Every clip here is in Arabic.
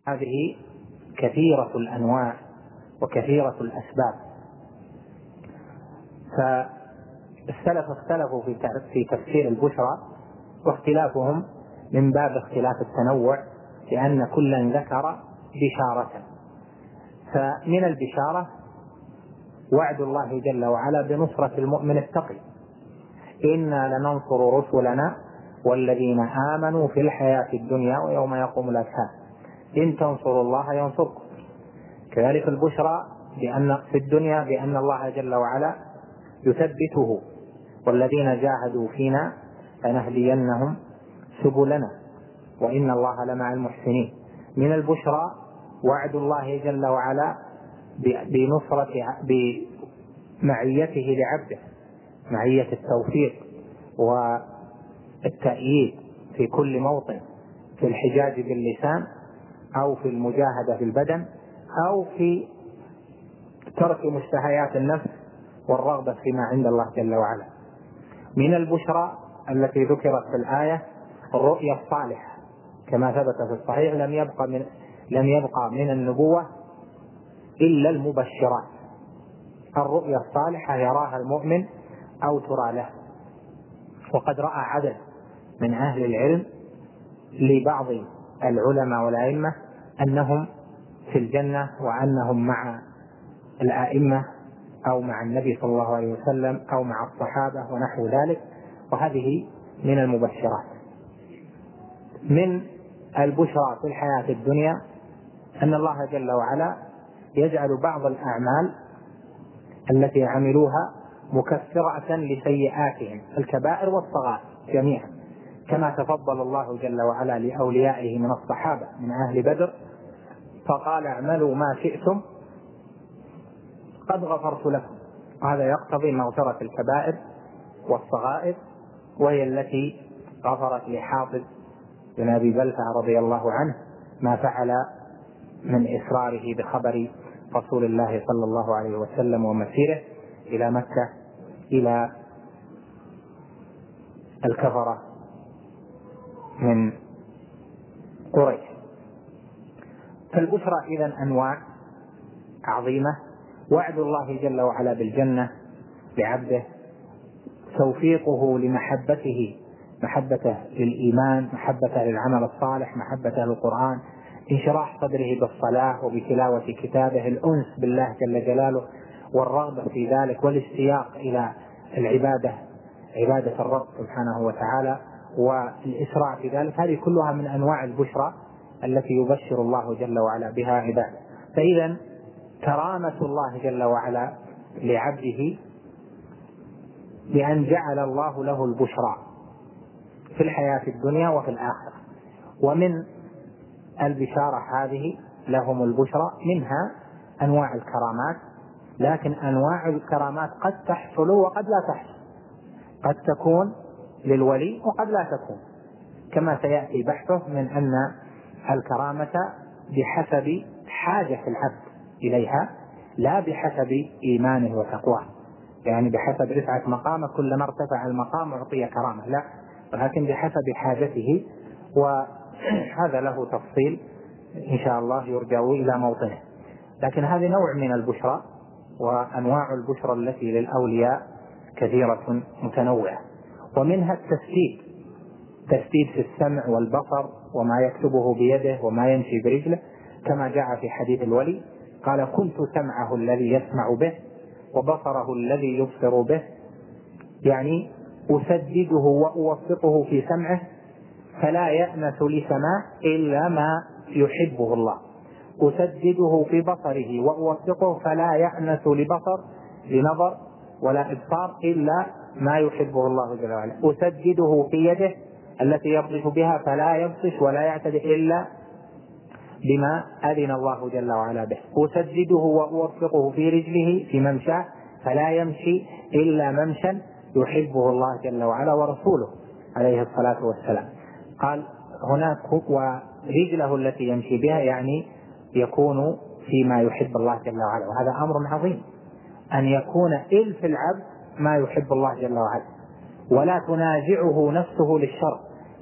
هذه كثيرة الأنواع وكثيرة الأسباب. فالسلف اختلفوا في تفسير البشرى، واختلافهم من باب اختلاف التنوع، لأن كلا ذكر بشارة. فمن البشارة وعد الله جل وعلا بنصرة المؤمن التقي: إنا لننصر رسلنا والذين آمنوا في الحياة الدنيا ويوم يقوم الأشهاد إن تنصروا الله ينصركم. كذلك البشرى في الدنيا بأن الله جل وعلا يثبته: والذين جاهدوا فينا لنهدينهم سبلنا وإن الله لمع المحسنين. من البشرى وعد الله جل وعلا بمعيته لعبده، معية التوفيق والتأييد في كل موطن، في الحجاج باللسان أو في المجاهدة بالبدن أو في ترك مشتهيات النفس والرغبة فيما عند الله جل وعلا. من البشرى التي ذكرت في الآية الرؤيا الصالحة، كما ثبت في الصحيح: لم يبقى من النبوة إلا المبشرات. الرؤيا الصالحة يراها المؤمن أو ترى له. وقد رأى عدد من أهل العلم لبعض العلماء والأئمة أنهم في الجنة، وأنهم مع الأئمة أو مع النبي صلى الله عليه وسلم أو مع الصحابة ونحو ذلك، وهذه من المبشرات. من البشرى في الحياة الدنيا أن الله جل وعلا يجعل بعض الأعمال التي عملوها مكفرة لسيئاتهم، الكبائر والصغائر جميعا، كما تفضل الله جل وعلا لأوليائه من الصحابة من أهل بدر فقال: اعملوا ما شئتم قد غفرت لكم. هذا يقتضي مغفرة الكبائر والصغائر، وهي التي غفرت لحاطب بن أبي بلتعة رضي الله عنه ما فعل من إصراره بخبر رسول الله صلى الله عليه وسلم ومسيره إلى مكة إلى الكفرة من قريش. فالبشرى إذن أنواع عظيمة: وعد الله جل وعلا بالجنة لعبده، توفيقه لمحبته، محبته للإيمان، محبته للعمل الصالح، محبته للقرآن، انشراح صدره بالصلاة وبتلاوة كتابه، الأنس بالله جل جلاله والرغبة في ذلك والاشتياق إلى العبادة، عبادة الرب سبحانه وتعالى، والإسراع في ذلك. هذه كلها من أنواع البشرى التي يبشر الله جل وعلا بها عباده. فإذا كرامة الله جل وعلا لعبده بأن جعل الله له البشرى في الحياة الدنيا وفي الآخرة. ومن البشارة هذه لهم البشرى منها أنواع الكرامات، لكن أنواع الكرامات قد تحصل وقد لا تحصل، قد تكون للولي وقد لا تكون، كما سيأتي بحثه من أن الكرامة بحسب حاجة العبد إليها لا بحسب إيمانه وتقواه، يعني بحسب رفعة مقامه كلما ارتفع المقام أعطي كرامة، لا، ولكن بحسب حاجته. وهذا له تفصيل إن شاء الله يرجع إلى موطنه. لكن هذا نوع من البشرى، وأنواع البشرى التي للأولياء كثيرة متنوعة. ومنها تسديد في السمع والبصر وما يكتبه بيده وما يمشي برجله، كما جاء في حديث الولي قال: كنت سمعه الذي يسمع به وبصره الذي يبصر به، يعني أسدده وأوفقه في سمعه فلا يأنس لسماع إلا ما يحبه الله، أسدده في بصره وأوفقه فلا يأنس لنظر ولا إبصار إلا ما يحبه الله جل وعلا، أسدده في يده التي يبطش بها فلا يبطش ولا يعتدي إلا بما أذن الله جل وعلا به، أسدده وأوفقه في رجله في ممشاه فلا يمشي إلا ممشا يحبه الله جل وعلا ورسوله عليه الصلاة والسلام. قال هناك: ورجله التي يمشي بها، يعني يكون فيما يحب الله جل وعلا. وهذا أمر عظيم أن يكون إل في العبد ما يحب الله جل وعلا، ولا تنازعه نفسه للشر،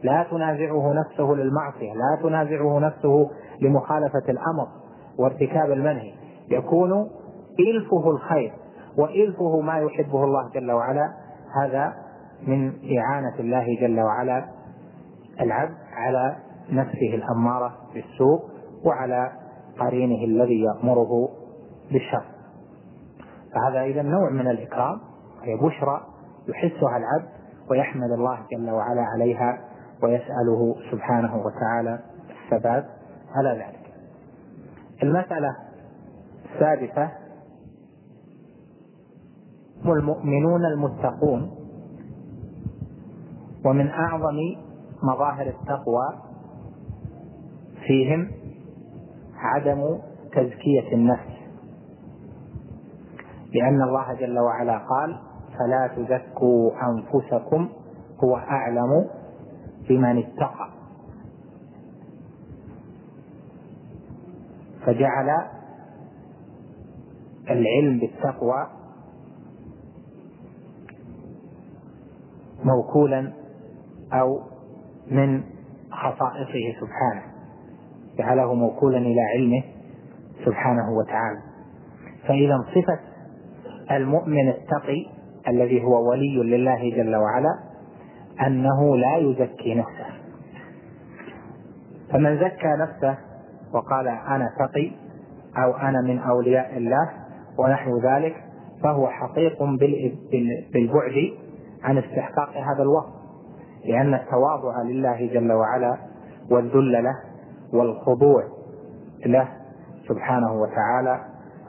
لا تنازعه نفسه للمعصية، لا تنازعه نفسه لمخالفة الأمر وارتكاب المنهي، يكون إلفه الخير وإلفه ما يحبه الله جل وعلا. هذا من إعانة الله جل وعلا العبد على نفسه الأمارة بالسوء وعلى قرينه الذي يأمره بالشر. فهذا إذا نوع من الإكرام، هي بشرى يحسها العبد ويحمد الله جل وعلا عليها ويسأله سبحانه وتعالى الثبات على ذلك. المسألة السادسة هم المؤمنون المتقون. ومن أعظم مظاهر التقوى فيهم عدم تزكية النفس، لأن الله جل وعلا قال: فلا تزكوا أنفسكم هو أعلم بمن اتقى. فجعل العلم بالتقوى موكولا أو من خصائصه سبحانه، جعله موكولا إلى علمه سبحانه وتعالى. فإذا صفة المؤمن التقي الذي هو ولي لله جل وعلا أنه لا يزكي نفسه. فمن زكى نفسه وقال أنا تقي أو أنا من أولياء الله ونحو ذلك فهو حقيق بالبعد عن استحقاق هذا الوصف، لأن التواضع لله جل وعلا والذل له والخضوع له سبحانه وتعالى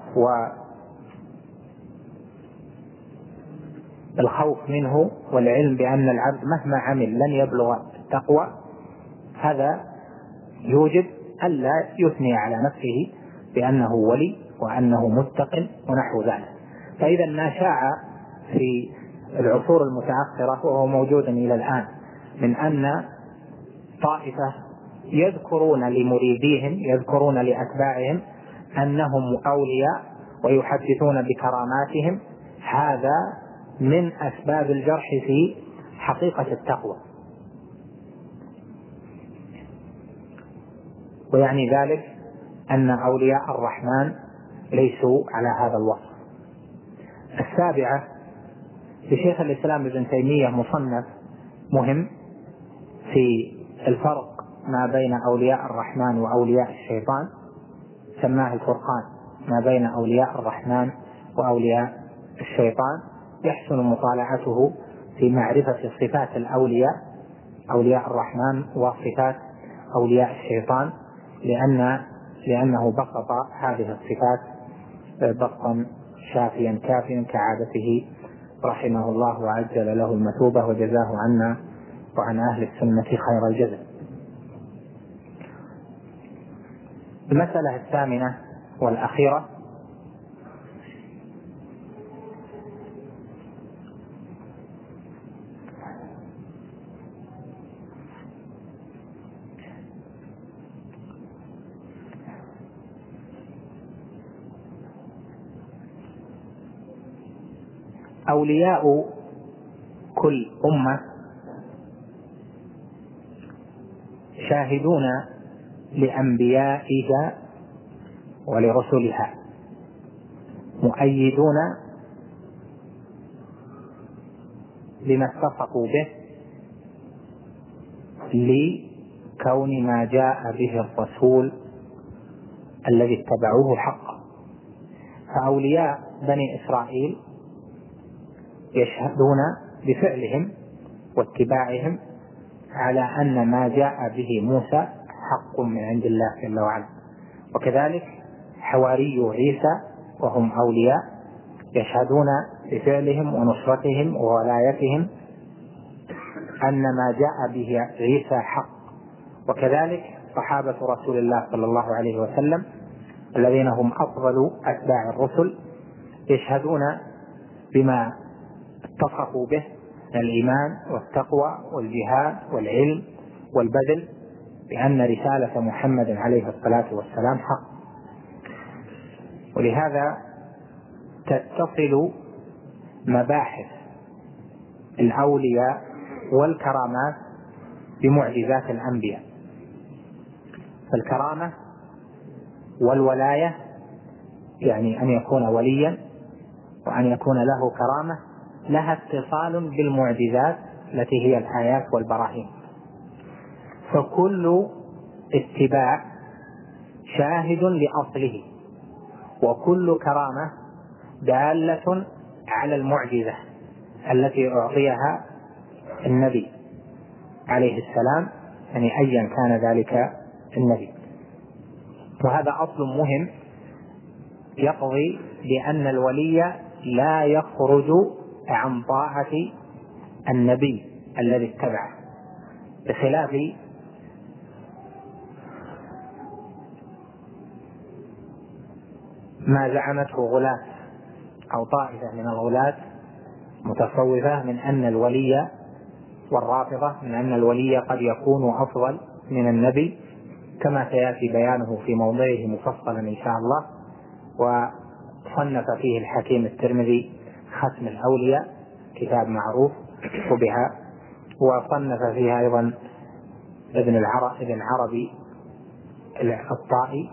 والخوف منه والعلم بأن العبد مهما عمل لن يبلغ التقوى، هذا يوجب ألا يثني على نفسه بأنه ولي وأنه متق ونحو ذلك. فإذا ما شاع في العصور المتأخرة وهو موجود إلى الآن من أن طائفة يذكرون لمريديهم يذكرون لأتباعهم أنهم أولياء ويحدثون بكراماتهم، هذا من أسباب الجرح في حقيقة التقوى، ويعني ذلك أن أولياء الرحمن ليسوا على هذا الوصف. السابعة لشيخ الإسلام ابن تيمية مصنف مهم في الفرق ما بين أولياء الرحمن وأولياء الشيطان، سماه الفرقان ما بين أولياء الرحمن وأولياء الشيطان. يحسن مطالعته في معرفة صفات الأولياء أولياء الرحمن وصفات أولياء الشيطان، لأنه بسط هذه الصفات بسطا شافيا كافيا كعادته رحمه الله وعجل له المثوبة وجزاه عنا وعن أهل السنة خير الجزاء. المسألة الثامنة والأخيرة أولياء كل أمة شاهدون لأنبيائها ولرسلها، مؤيدون لما اتصفوا به لكون ما جاء به الرسول الذي اتبعوه حقا. فأولياء بني إسرائيل يشهدون بفعلهم واتباعهم على أن ما جاء به موسى حق من عند الله جل وعلا، وكذلك حواري عيسى وهم أولياء يشهدون بفعلهم ونصرتهم وولايتهم أن ما جاء به عيسى حق، وكذلك صحابة رسول الله صلى الله عليه وسلم الذين هم أفضل أتباع الرسل يشهدون بما اتصفوا به من الإيمان والتقوى والجهاد والعلم والبذل، بأن رسالة محمد عليه الصلاة والسلام حق. ولهذا تتصل مباحث الأولياء والكرامات بمعجزات الأنبياء. فالكرامة والولاية يعني أن يكون وليا وأن يكون له كرامة لها اتصال بالمعجزات التي هي الآيات والبراهين. فكل اتباع شاهد لأصله، وكل كرامة دالة على المعجزة التي أعطيها النبي عليه السلام، يعني أيا كان ذلك النبي. وهذا أصل مهم يقضي بأن الولي لا يخرج عن طاعة النبي الذي اتبعه، بخلاف ما زعمته غلاة أو طائفة من الغلاة متصوفة من أن الولي، والرافضة من أن الولي قد يكون أفضل من النبي، كما سيأتي بيانه في موضعه مفصلا إن شاء الله. وصنف فيه الحكيم الترمذي ختم الأولياء، كتاب معروف وبها، وصنف فيها أيضا ابن عربي الطائي،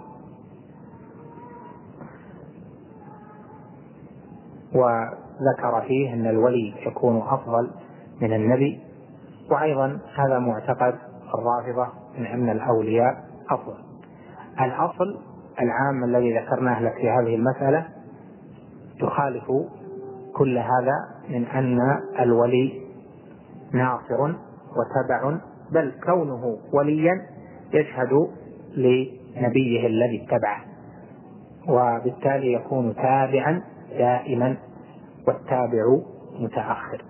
وذكر فيه أن الولي يكون أفضل من النبي. وأيضا هذا معتقد الرافضة من أن الأولياء أفضل. الأصل العام الذي ذكرناه لك في هذه المسألة يخالف كل هذا، من أن الولي ناصر وتبع، بل كونه وليا يشهد لنبيه الذي اتبعه، وبالتالي يكون تابعا دائما، والتابع متأخر.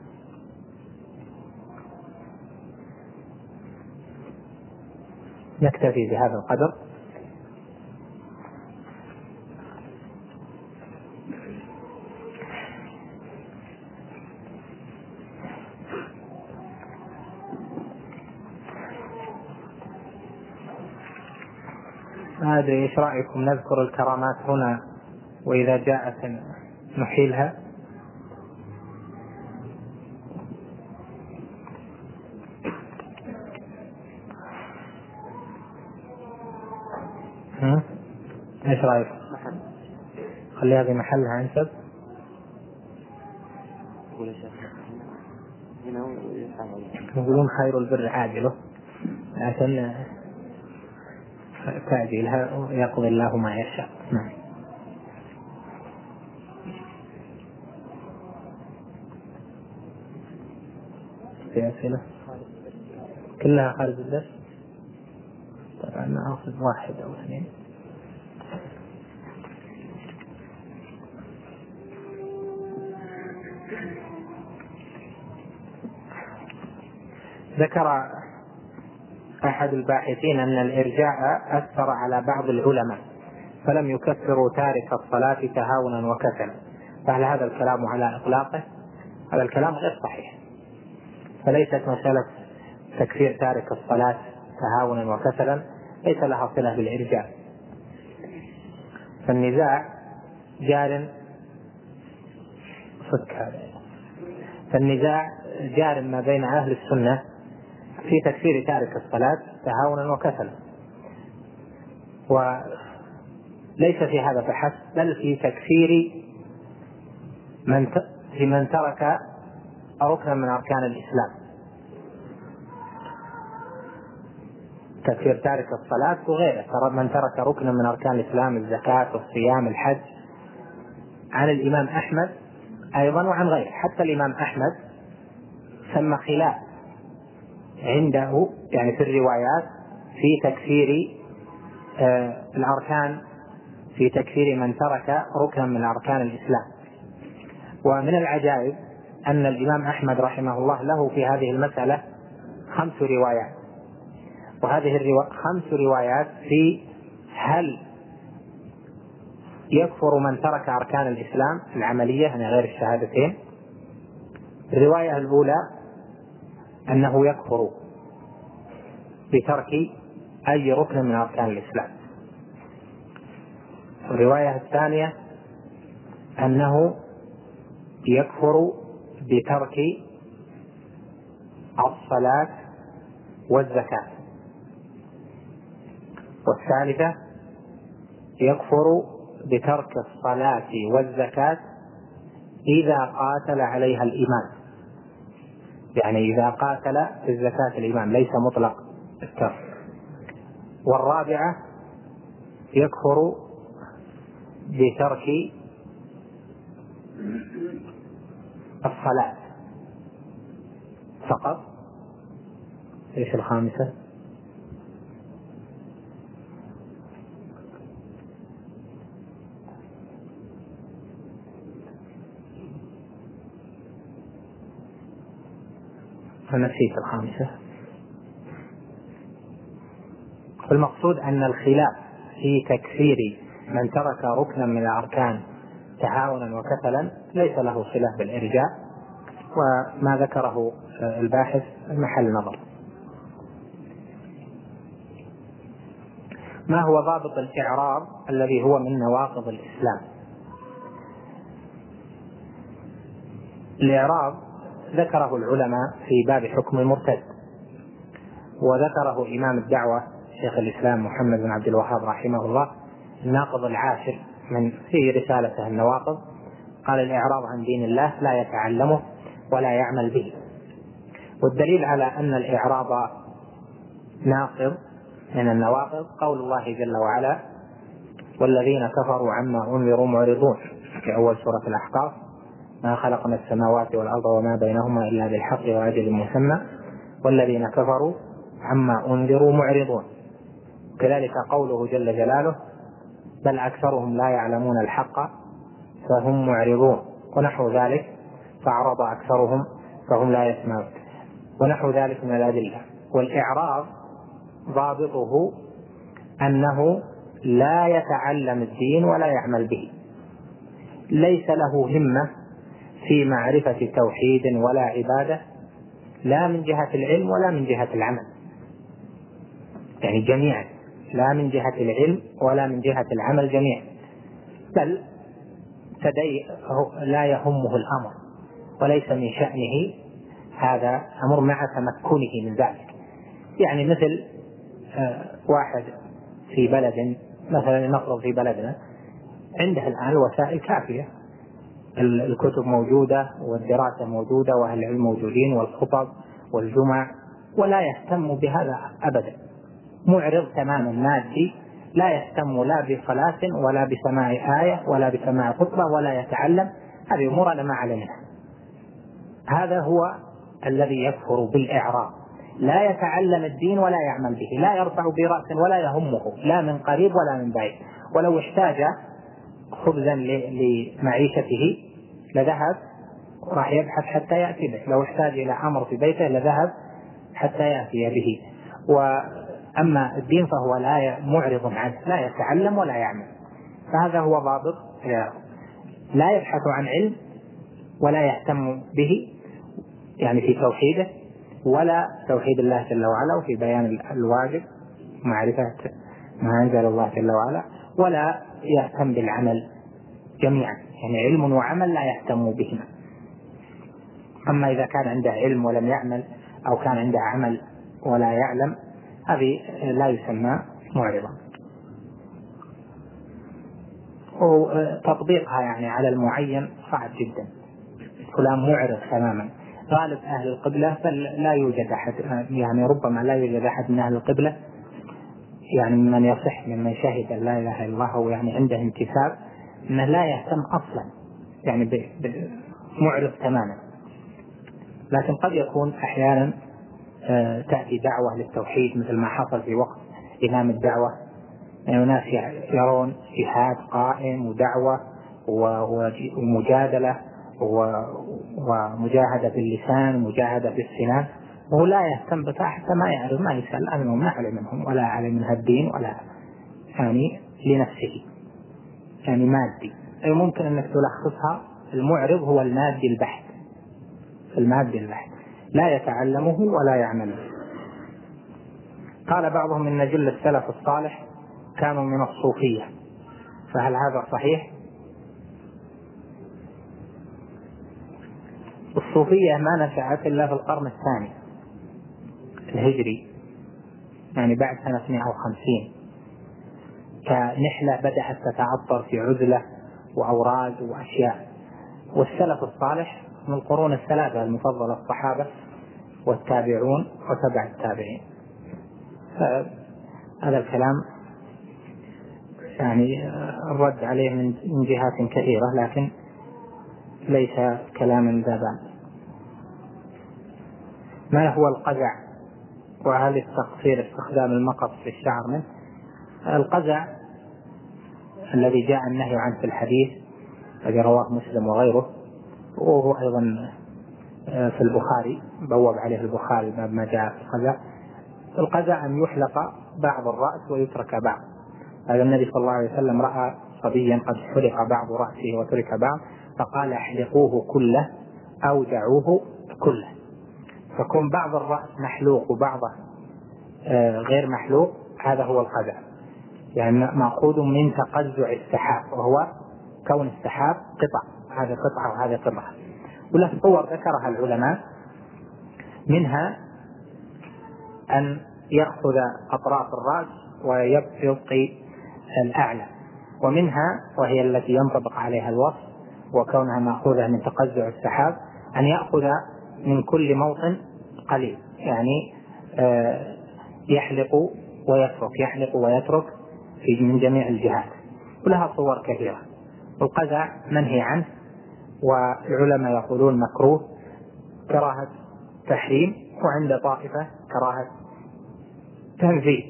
نكتفي بهذا القدر. ما أدري إيش رأيكم نذكر الكرامات هنا، وإذا جاءت نحيلها. إيش رأيكم؟ خليها في محلها أنسب. يقولون خير البر عاجله، عشان تعجيلها يقضي الله ما يشاء. نعم. في أسئلة كلها خارج الدرس؟ طبعا أنا أخذ واحد أو اثنين. ذكر أحد الباحثين أن الإرجاء أثر على بعض العلماء فلم يكفروا تارك الصلاة تهاونا وكسلا. فهل هذا الكلام على إطلاقه؟ هذا الكلام غير صحيح. فليست مسألة تكفير تارك الصلاة تهاونا وكسلا ليس لها صلة بالإرجاء. فالنزاع جار ما بين أهل السنة في تكفير تارك الصلاة تهاونا وكسلا، وليس في هذا فحسب، بل في تكفير من ترك ركنا من أركان الإسلام. تكفير تارك الصلاة وغيره، من ترك ركنا من أركان الإسلام، الزكاة والصيام الحج، عن الإمام أحمد أيضا وعن غيره. حتى الإمام أحمد ثم خلاف عنده يعني في الروايات في تكفير الأركان، في تكفير من ترك ركنا من أركان الإسلام. ومن العجائب أن الإمام أحمد رحمه الله له في هذه المسألة 5 روايات، وهذه 5 روايات في هل يكفر من ترك أركان الإسلام العملية يعني غير الشهادتين. الرواية الأولى أنه يكفر بترك أي ركن من أركان الإسلام. الرواية الثانية أنه يكفر بترك الصلاة والزكاة. والثالثة يكفر بترك الصلاة والزكاة إذا قاتل عليها الإمام، يعني إذا قاتل في الزكاة الإمام ليس مطلق الترك. والرابعة يكفر بترك الصلاة فقط. ايش الخامسة؟ فنسيت الخامسة. المقصود أن الخلاف في تكفير من ترك ركنا من الأركان تهاونا وكسلا ليس له صلة بالإرجاء، وما ذكره الباحث محل نظر. ما هو ضابط الإعراض الذي هو من نواقض الإسلام؟ الإعراض ذكره العلماء في باب حكم المرتد، وذكره إمام الدعوة شيخ الإسلام محمد بن عبد الوهاب رحمه الله الناقض العاشر من في رسالته النواقض. قال: الإعراض عن دين الله لا يتعلمه ولا يعمل به. والدليل على أن الإعراض ناقض من النواقض قول الله جل وعلا: والذين كفروا عما أنذروا معرضون، في أول سورة الأحقاف: ما خلقنا السماوات والأرض وما بينهما إلا بالحق وأجل مسمى والذين كفروا عما أنذروا معرضون. كذلك قوله جل جلاله: بل أكثرهم لا يعلمون الحق فهم معرضون، ونحو ذلك: فأعرض أكثرهم فهم لا يسمعون، ونحو ذلك من الأدلة. والإعراض ضابطه أنه لا يتعلم الدين ولا يعمل به، ليس له همة في معرفة توحيد ولا عبادة، لا من جهة العلم ولا من جهة العمل، يعني جميعا، لا من جهة العلم ولا من جهة العمل جميعا، بل لا يهمه الأمر وليس من شأنه هذا أمر مع تمكنه من ذلك. يعني مثل واحد في بلد، مثلا نفرض في بلدنا، عنده الآن الوسائل كافية، الكتب موجودة والدراسة موجودة وأهل العلم موجودين والخطب والجمع، ولا يهتم بهذا أبدا، معرض تماما مادي، لا يهتم لا بصلاة ولا بسماع آية ولا بسماع خطبة ولا يتعلم. هذه أمور أنا ما علمها. هذا هو الذي يكفر بالإعراض، لا يتعلم الدين ولا يعمل به، لا يرفع برأس ولا يهمه لا من قريب ولا من بعيد. ولو احتاج خبزا لمعيشته لذهب راح يبحث حتى يأتي به، لو احتاج إلى أمر في بيته لذهب حتى يأتي به. وأما الدين فهو لا معرض عنه، لا يتعلم ولا يعمل. فهذا هو ضابط، لا يبحث عن علم ولا يهتم به، يعني في توحيده ولا توحيد الله جل وعلا وفي بيان الواجب معرفة ما أنزل الله جل وعلا، ولا يهتم بالعمل جميعا، يعني علم وعمل لا يهتم بهما. أما إذا كان عنده علم ولم يعمل، أو كان عنده عمل ولا يعلم، هذه لا يسمى معرضا. وتطبيقها يعني على المعين صعب جدا، فلان معرض تماما. غالب أهل القبلة لا يوجد أحد، يعني ربما لا يوجد أحد من أهل القبلة يعني من يصح ممن شهد لا إله إلا الله ويعني عنده انتساب أنه لا يهتم أصلا، يعني معرض تماما. لكن قد يكون أحيانا تأتي دعوة للتوحيد مثل ما حصل في وقت إمام الدعوة، يعني ناس يرون جهاد قائم ودعوة ومجادلة ومجاهدة باللسان ومجاهدة بالسنان، وهو لا يهتم بها حتى ما يعرف، ما يسأل عنهم، ما علم منهم ولا علم منها الدين ولا يعني لنفسه، يعني مادي. ممكن أنك تلخصها: المعرض هو المادي البحت، المادي البحت لا يتعلمه ولا يعمله. قال بعضهم إن جل السلف الصالح كانوا من الصوفية، فهل هذا صحيح؟ الصوفية ما نشأت إلا في القرن الثاني الهجري، يعني بعد سنة 150 كنحلة بدأت تتعطر في عزلة وأوراق وأشياء. والسلف الصالح من القرون الثلاثة المفضلة الصحابة والتابعون وتبع التابعين. هذا الكلام يعني الرد عليه من جهات كثيرة، لكن ليس كلاما ذا بال. ما هو القزع؟ وهل التقصير استخدام المقص في الشعر منه؟ القزع الذي جاء النهي عنه في الحديث الذي رواه مسلم وغيره، وهو أيضا في البخاري، بوب عليه البخاري باب ما جاء في القزع. القزع أن يحلق بعض الرأس ويترك بعض. هذا النبي صلى الله عليه وسلم رأى صبيا قد حلق بعض رأسه وترك بعض فقال احلقوه كله أو دعوه كله. فكون بعض الرأس محلوق وبعضه غير محلوق هذا هو القزع، يعني مأخوذ من تقزع السحاب، وهو كون السحاب قطع، هذه قطعة وهذه قطعة. وله صور ذكرها العلماء، منها أن يأخذ أطراف الرأس ويبقي الأعلى، ومنها وهي التي ينطبق عليها الوصف وكونها مأخوذة من تقزع السحاب أن يأخذ من كل موطن قليل، يعني يحلق ويترك يحلق ويترك من جميع الجهات، ولها صور كثيرة. القزع منهي عنه، والعلماء يقولون مكروه كراهة تحريم، وعند طائفة كراهة تنزيه.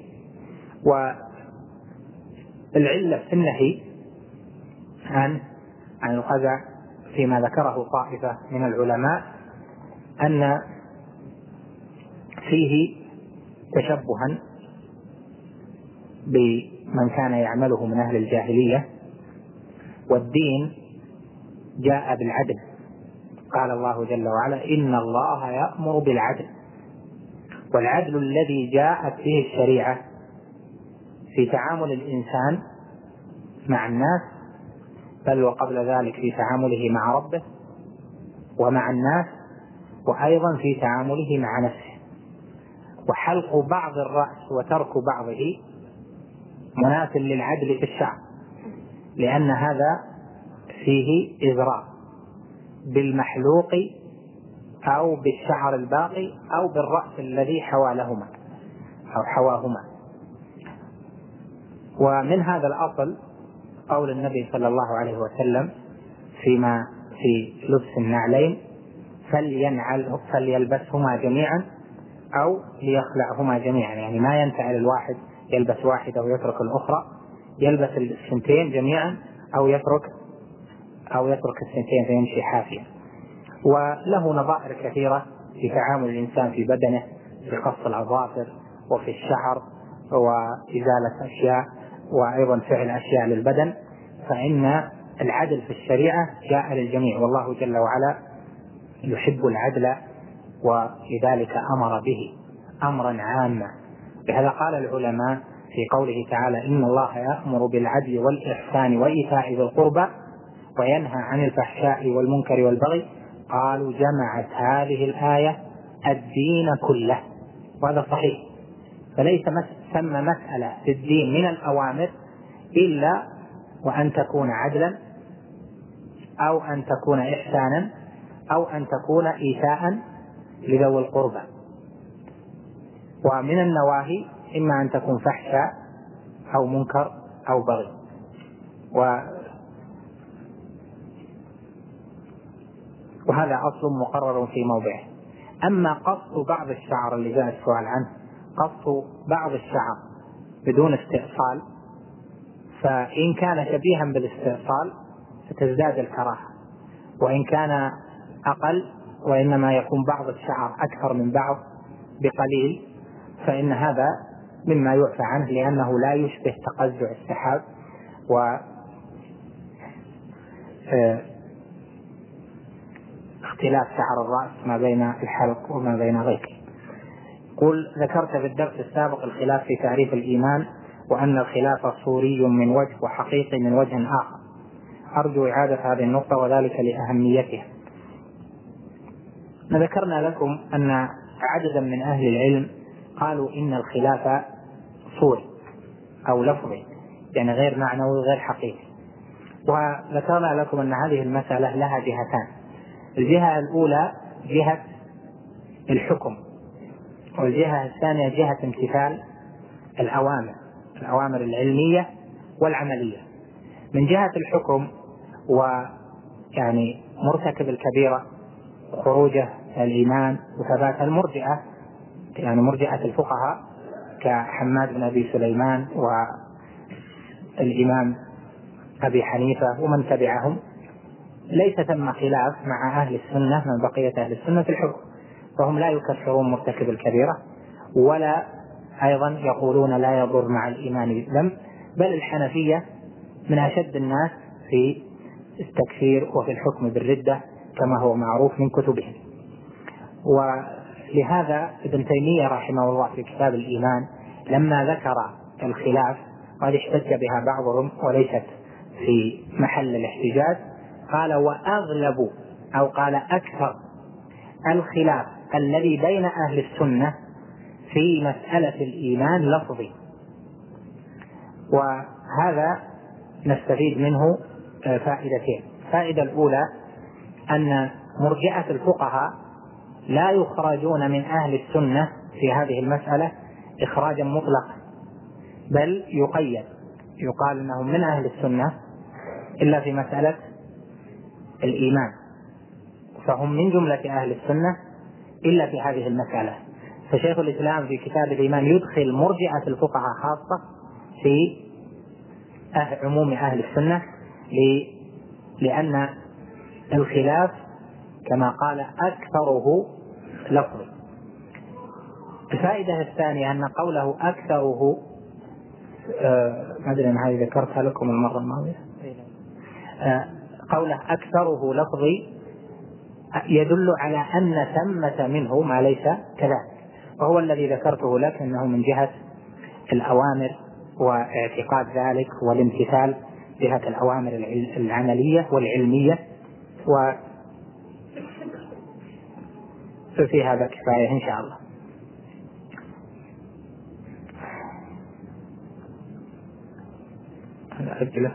والعلة في النهي عن القزع فيما ذكره طائفة من العلماء أن فيه تشبها بمن كان يعمله من أهل الجاهلية، والدين جاء بالعدل. قال الله جل وعلا إن الله يأمر بالعدل، والعدل الذي جاءت به الشريعة في تعامل الإنسان مع الناس، بل وقبل ذلك في تعامله مع ربه ومع الناس، وأيضا في تعامله مع نفسه. وحلق بعض الرأس وترك بعضه منافل للعدل في الشعر، لأن هذا فيه إزراء بالمحلوق أو بالشعر الباقي أو بالرأس الذي حوالهما أو حواهما. ومن هذا الأصل قول النبي صلى الله عليه وسلم فيما في لبس النعلين فليلبسهما جميعا أو ليخلعهما جميعا، يعني ما ينفع الواحد يلبس واحدة ويترك الأخرى، يلبس السنتين جميعا أو يترك السنتين فيمشي حافيا. وله نظائر كثيرة في تعامل الإنسان في بدنه، في قص الأظافر وفي الشعر وإزالة أشياء وأيضا فعل أشياء للبدن. فإن العدل في الشريعة جاء للجميع، والله جل وعلا يحب العدل ولذلك أمر به أمرا عاما. لهذا قال العلماء في قوله تعالى إن الله يأمر بالعدل والإحسان وإيتاء ذي القربى وينهى عن الفحشاء والمنكر والبغي، قالوا جمعت هذه الآية الدين كله، وهذا صحيح. فليس ثم مسألة في الدين من الأوامر إلا وأن تكون عدلا أو أن تكون إحسانا أو أن تكون إيتاء لذوي القربى. ومن النواهي إما أن تكون فحشاء أو منكر أو بغي. وهذا أصل مقرر في موضعه. أما قص بعض الشعر اللي جاء السؤال عنه، قص بعض الشعر بدون استئصال، فإن كان شبيها بالاستئصال فتزداد الكراهة، وإن كان أقل وإنما يكون بعض الشعر أكثر من بعض بقليل فإن هذا مما يعفى عنه، لأنه لا يشبه تقزع السحاب اختلاف شعر الرأس ما بين الحلق وما بين غيره. قل ذكرت في الدرس السابق الخلاف في تعريف الإيمان، وأن الخلاف صوري من وجه وحقيقي من وجه آخر. أرجو إعادة هذه النقطة وذلك لأهميتها. ذكرنا لكم أن عددا من أهل العلم قالوا إن الخلاف صوري أو لفظي، يعني غير معنوي غير حقيقي. وذكرنا لكم أن هذه المسألة لها جهتان. الجهة الأولى جهة الحكم، والجهة الثانية جهة امتثال الأوامر العلمية والعملية. من جهة الحكم، ويعني مرتكب الكبيرة خروجه الإيمان وثبات المرجئة، يعني مرجئة الفقهاء كحماد بن أبي سليمان والإمام أبي حنيفة ومن تبعهم، ليس ثم خلاف مع أهل السنة من بقية أهل السنة في الحكم، فهم لا يكفرون مرتكب الكبيرة، ولا أيضا يقولون لا يضر مع الإيمان بالذنب، بل الحنفية من أشد الناس في التكفير وفي الحكم بالردة كما هو معروف من كتبهم. ولهذا ابن تيمية رحمه الله في كتاب الإيمان لما ذكر الخلاف قد احتج بها بعضهم وليست في محل الاحتجاج، قال وأغلب أو قال أكثر الخلاف الذي بين أهل السنة في مسألة الإيمان لفظي. وهذا نستفيد منه فائدتين. الفائدة الأولى أن مرجئة الفقهاء لا يخرجون من أهل السنة في هذه المسألة إخراجا مطلقا، بل يقال أنهم من أهل السنة إلا في مسألة الإيمان، فهم من جملة أهل السنة إلا في هذه المسألة. فشيخ الإسلام في كتاب الإيمان يدخل مرجئة الفقهاء خاصة في عموم أهل السنة، لأن الخلاف كما قال أكثره لفظي. الفائدة الثانية أن قوله أكثره ما أدري أن هذه ذكرتها لكم المرة الماضية، قوله أكثره لفظي يدل على أن ثمة منه ما ليس كذلك، وهو الذي ذكرته لك أنه من جهة الأوامر واعتقاد ذلك والامتثال، جهة الأوامر العملية والعلمية. وفي هذا كفاية إن شاء الله. أجله.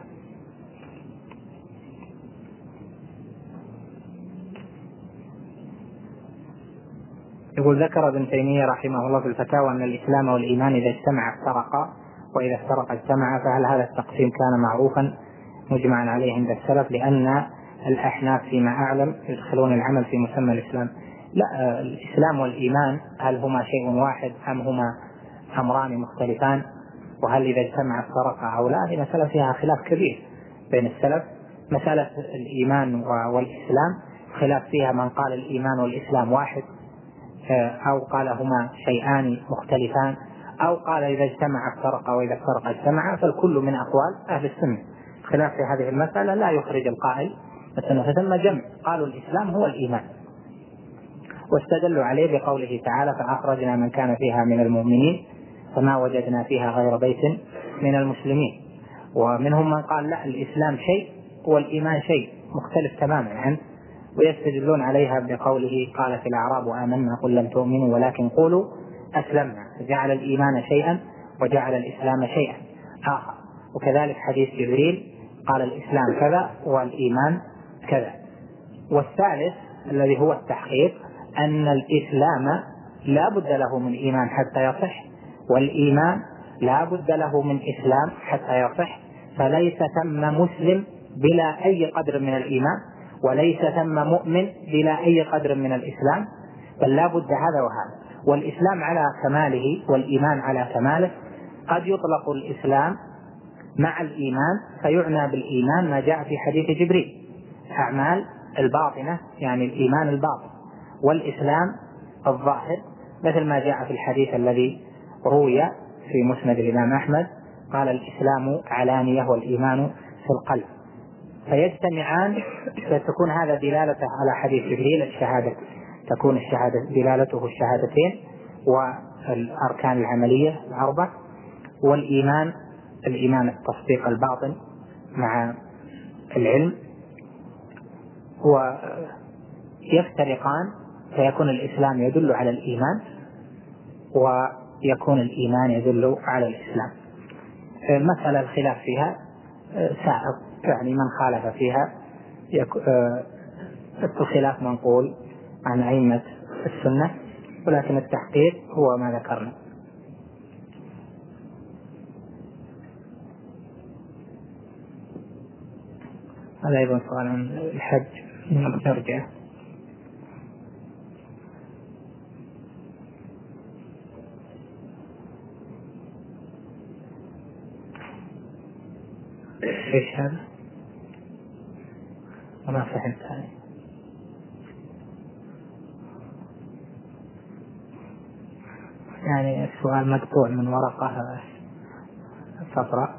يقول ذكر ابن تيمية رحمه الله في الفتاوى أن الإسلام والإيمان إذا اجتمع افترقا، وإذا افترق اجتمع، فهل هذا التقسيم كان معروفا مجمعا عليه عند السلف؟ لأن الأحناف فيما أعلم يدخلون العمل في مسمى الإسلام. لا، الإسلام والإيمان هل هما شيء واحد أم هما أمران مختلفان؟ وهل إذا اجتمع افترقا أو لا؟ هذه مسألة فيها خلاف كبير بين السلف. مسألة الإيمان والإسلام خلاف فيها، من قال الإيمان والإسلام واحد، أو قال هما شيئان مختلفان، أو قال إذا اجتمع افترق وإذا افترق اجتمع، فالكل من أقوال أهل السنة. خلاف في هذه المسألة لا يخرج القائل مثلا ثم جمع قالوا الإسلام هو الإيمان، واستدلوا عليه بقوله تعالى فأخرجنا من كان فيها من المؤمنين فما وجدنا فيها غير بيت من المسلمين. ومنهم من قال لا، الإسلام شيء والإيمان شيء مختلف تماما عنه، ويستدلون عليها بقوله قالت الأعراب آمنا قل لم تؤمنوا ولكن قولوا أسلمنا، فجعل الإيمان شيئا وجعل الإسلام شيئا آخر. وكذلك حديث جبريل قال الإسلام كذا والإيمان كذا. والثالث الذي هو التحقيق أن الإسلام لا بد له من إيمان حتى يصح، والإيمان لا بد له من إسلام حتى يصح، فليس ثم مسلم بلا أي قدر من الإيمان، وليس ثم مؤمن بلا أي قدر من الإسلام، بل لا بد هذا وهذا. والإسلام على كماله والإيمان على كماله. قد يطلق الإسلام مع الإيمان فيعنى بالإيمان ما جاء في حديث جبريل، أعمال الباطنة يعني الإيمان الباطن، والإسلام الظاهر مثل ما جاء في الحديث الذي روي في مسند الإمام أحمد قال الإسلام علانية والإيمان في القلب، فيجتمعان، فتكون هذا دلالته على حديث جبريل الشهادة، تكون الشهادة دلالته الشهادتين والأركان العملية الأربع، والإيمان الإيمان التصديق الباطن مع العلم، ويفترقان فيكون الإسلام يدل على الإيمان يكون الإيمان يدل على الإسلام. مسألة الخلاف فيها سائغ، يعني من خالف فيها الخلاف منقول عن أئمة السنة، ولكن التحقيق هو ما ذكرنا. هذا أيضا سؤال عن الحج نرجع. ايش هذا؟ ما فهمت هذه. يعني السؤال مقطوع من ورقة صفراء.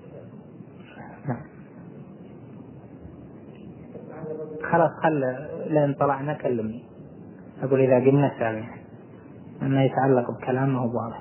خلاص لين طلعنا كلمني، أقول إذا قلنا سألني أنه يتعلق بكلامه واضح.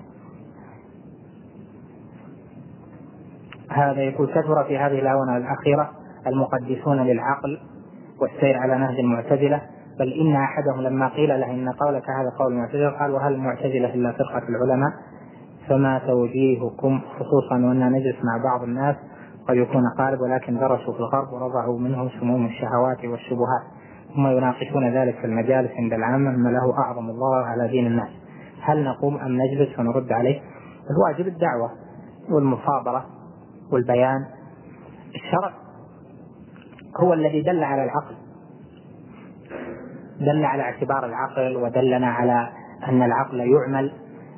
هذا يقول: كثر في هذه الآونة الأخيرة المقدسون للعقل والسير على نهج المعتزلة، بل إن أحدهم لما قيل له إن قولك هذا قول المعتزلة قال: وهل المعتزلة إلا فرقة العلماء؟ فما توجيهكم، خصوصا وأننا نجلس مع بعض الناس قد يكون قارب ولكن درسوا في الغرب ورضعوا منهم سموم الشهوات والشبهات، ثم يناقشون ذلك في المجالس عند العامة مما له أعظم الله على دين الناس. هل نقوم أم نجلس ونرد عليه؟ الواجب الدعوة والمصابرة والبيان. الشرع هو الذي دل على العقل، دل على اعتبار العقل، ودلنا على أن العقل يعمل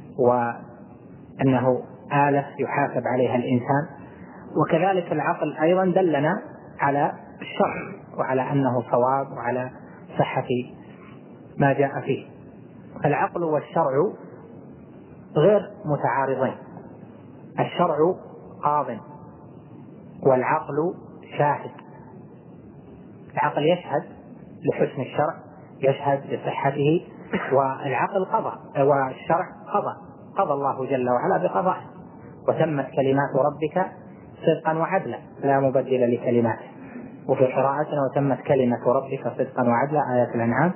وأنه آلة يحاسب عليها الإنسان، وكذلك العقل أيضا دلنا على الشرع وعلى أنه صواب وعلى صحة ما جاء فيه. العقل والشرع غير متعارضين، الشرع قاض والعقل شاهد. العقل يشهد لحسن الشرع، يشهد لصحته، والعقل قضى والشرع قضى الله جل وعلا بقضائه، وتمت كلمات ربك صدقا وعدلا لا مبدل لكلماته. وفي قراءتنا: وتمت كلمة ربك صدقا وعدلا، آية الأنعام.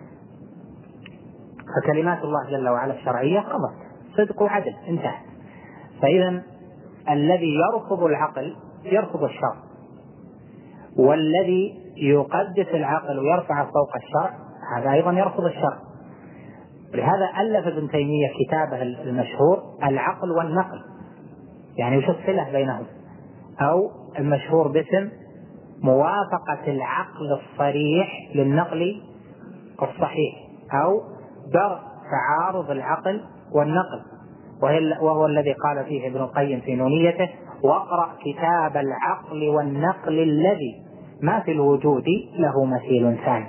فكلمات الله جل وعلا الشرعية قضت صدق وعدل، انتهت. فإذا الذي يرفض العقل يرفض الشرع، والذي يقدس العقل ويرفع فوق الشرع هذا أيضا يرفض الشرع. لهذا ألف ابن تيمية كتابه المشهور العقل والنقل، يعني وش الصلة بينهم، أو المشهور باسم موافقة العقل الصريح للنقل الصحيح، أو درء تعارض العقل والنقل، وهو الذي قال فيه ابن القيم في نونيته: واقرأ كتاب العقل والنقل الذي ما في الوجود له مثيل ثاني.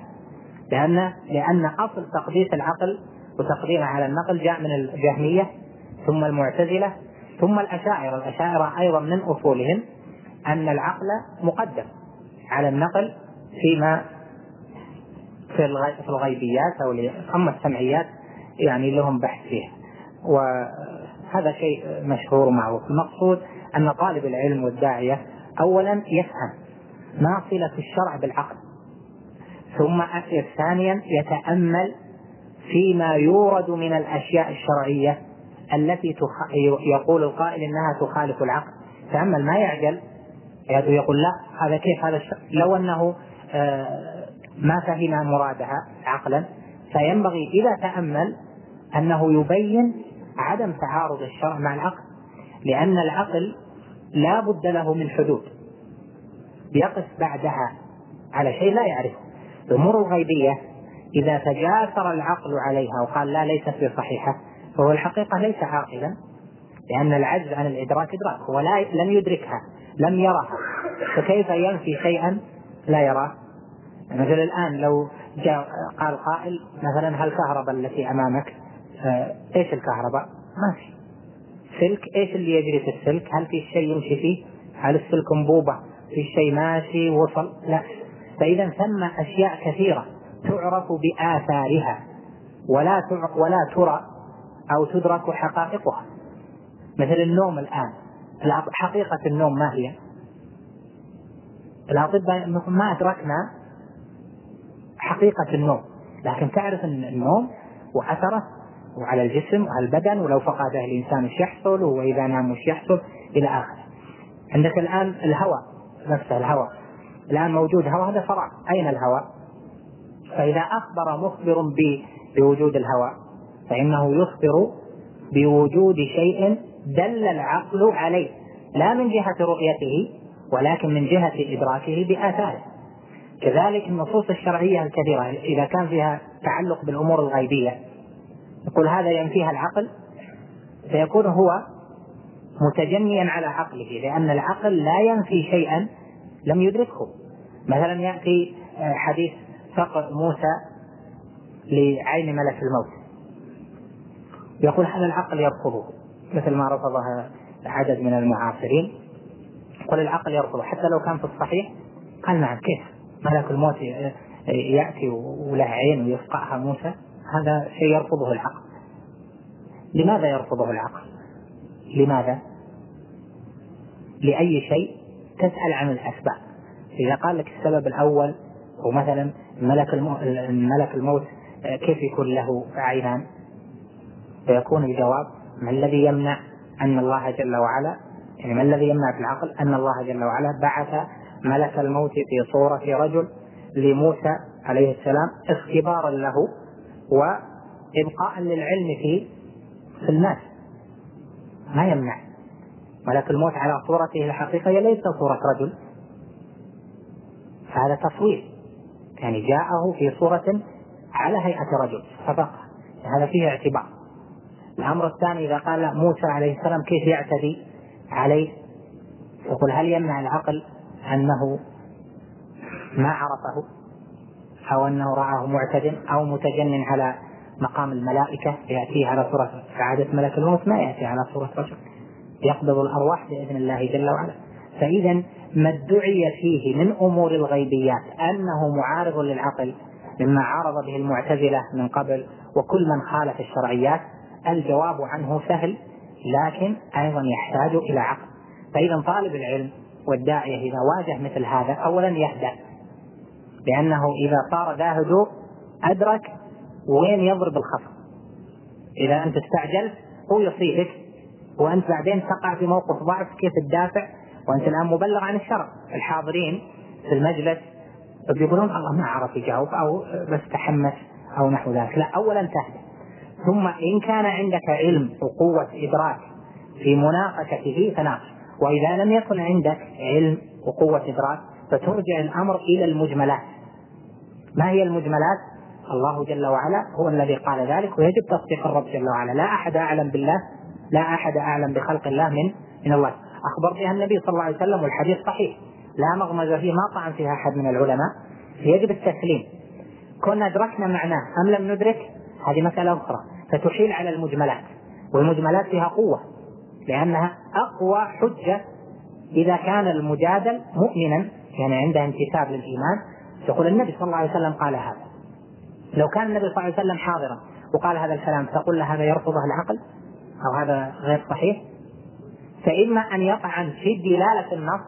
لأن أصل تقديس العقل وتقديمه على النقل جاء من الجهمية ثم المعتزلة ثم الأشاعرة. الأشاعرة أيضا من أصولهم أن العقل مقدم على النقل فيما في الغيبيات، أو أما السمعيات يعني لهم بحث فيها، وهذا شيء مشهور معروف. المقصود أن طالب العلم والداعية أولا يفهم ما صلة الشرع بالعقل، ثم ثانيا يتأمل فيما يورد من الأشياء الشرعية التي يقول القائل إنها تخالف العقل. تأمل، ما يعجل يقول لا هذا كيف هذا لو أنه ما فهم مرادها عقلا، فينبغي إذا تأمل أنه يبين عدم تعارض الشرع مع العقل، لأن العقل لا بد له من حدود يقف بعدها على شيء لا يعرفه. الأمور الغيبية إذا تجاسر العقل عليها وقال لا ليست بصحيحة فهو الحقيقة ليس عاقلا، لأن العجز عن الإدراك إدراك، هو لم يدركها لم يرها، فكيف ينفي شيئا لا يراه؟ مثل الآن لو جاء قال قائل مثلا: هل الكهرباء التي أمامك إيش الكهرباء؟ ما في سلك، إيش اللي يجري في السلك؟ هل في شيء يمشي فيه؟ هل السلك انبوبة في شيء ماشي وصل؟ لا. فإذا ثم أشياء كثيرة تعرف بآثارها ولا ترى أو تدرك حقائقها. مثل النوم الآن، حقيقة النوم ما هي؟ الأطباء ما أدركنا حقيقة النوم، لكن تعرف أن النوم وأثره وعلى الجسم وعلى البدن، ولو فقده الإنسان ايش يحصل، وإذا نام ايش يحصل إلى آخره. عندك الآن الهواء نفسه، الهواء الآن موجود هواء، هذا فراغ، أين الهواء؟ فإذا أخبر مخبر بوجود الهواء فإنه يخبر بوجود شيء دل العقل عليه، لا من جهة رؤيته ولكن من جهة إدراكه بآثاره. كذلك النصوص الشرعية الكثيرة إذا كان فيها تعلق بالأمور الغيبية يقول هذا ينفيها العقل، فيكون هو متجنيا على عقله، لأن العقل لا ينفي شيئا لم يدركه. مثلا يأتي حديث فقر موسى لعين ملك الموت، يقول هذا العقل يرفضه، مثل ما رفضها عدد من المعاصرين، يقول العقل يرفضه حتى لو كان في الصحيح. قال نعم، كيف ملك الموت يأتي وله عين ويفقعها موسى؟ هذا شيء يرفضه العقل. لماذا يرفضه العقل؟ لماذا؟ لأي شيء تسأل عن الأسباب. إذا قال لك السبب الأول ومثلا ملك الموت كيف يكون له عينان؟ فيكون الجواب ما الذي يمنع أن الله جل وعلا، يعني ما الذي يمنع في العقل أن الله جل وعلا بعث ملك الموت في صورة رجل لموسى عليه السلام اختبارا له وإبقاء للعلم في الناس؟ ما يمنع. ملك الموت على صورته الحقيقية ليس صورة رجل، هذا تصوير، يعني جاءه في صورة على هيئة رجل فبقى، هذا فيه اعتبار. الأمر الثاني إذا قال موسى عليه السلام كيف يعتدي عليه، يقول هل يمنع العقل أنه ما عرفه أو أنه رآه معتد أو متجن على مقام الملائكة يأتيه على صورة سعادة ملك الموت؟ ما يأتي على صورة رجل، يقبض الأرواح بإذن الله جل وعلا. فإذا ما ادعي فيه من أمور الغيبيات أنه معارض للعقل مما عارض به المعتزلة من قبل وكل من خالف الشرعيات، الجواب عنه سهل لكن أيضا يحتاج إلى عقل. فإذا طالب العلم والداعية إذا واجه مثل هذا أولا يهدأ، لأنه إذا صار ذا هدوء أدرك وين يضرب الخصم. إذا أنت استعجلت هو يصيبك وأنت بعدين تقع في موقف ضعف، كيف تدافع وأنت الآن مبلغ عن الشرع؟ الحاضرين في المجلس يقولون الله ما عرف يجاوب أو بس تحمس أو نحو ذلك. لا، أولا تهدأ، ثم إن كان عندك علم وقوة إدراك في مناقشته فناقش، وإذا لم يكن عندك علم وقوة إدراك فترجع الأمر إلى المجملات. ما هي المجملات؟ الله جل وعلا هو الذي قال ذلك، ويجب تصديق الرب جل وعلا. لا أحد أعلم بالله، لا أحد أعلم بخلق الله من الله. أخبر بها النبي صلى الله عليه وسلم والحديث صحيح، لا مغمز فيه، ما طعن فيها أحد من العلماء، يجب التسليم. كنا أدركنا معناه أم لم ندرك هذه مسألة أخرى، فتحيل على المجملات، والمجملات فيها قوة لأنها أقوى حجة. إذا كان المجادل مؤمنا يعني عنده انتساب للإيمان يقول النبي صلى الله عليه وسلم قال هذا. لو كان النبي صلى الله عليه وسلم حاضرا وقال هذا الكلام تقول له هذا يرفضه العقل أو هذا غير صحيح؟ فإما أن يطعن في دلالة النص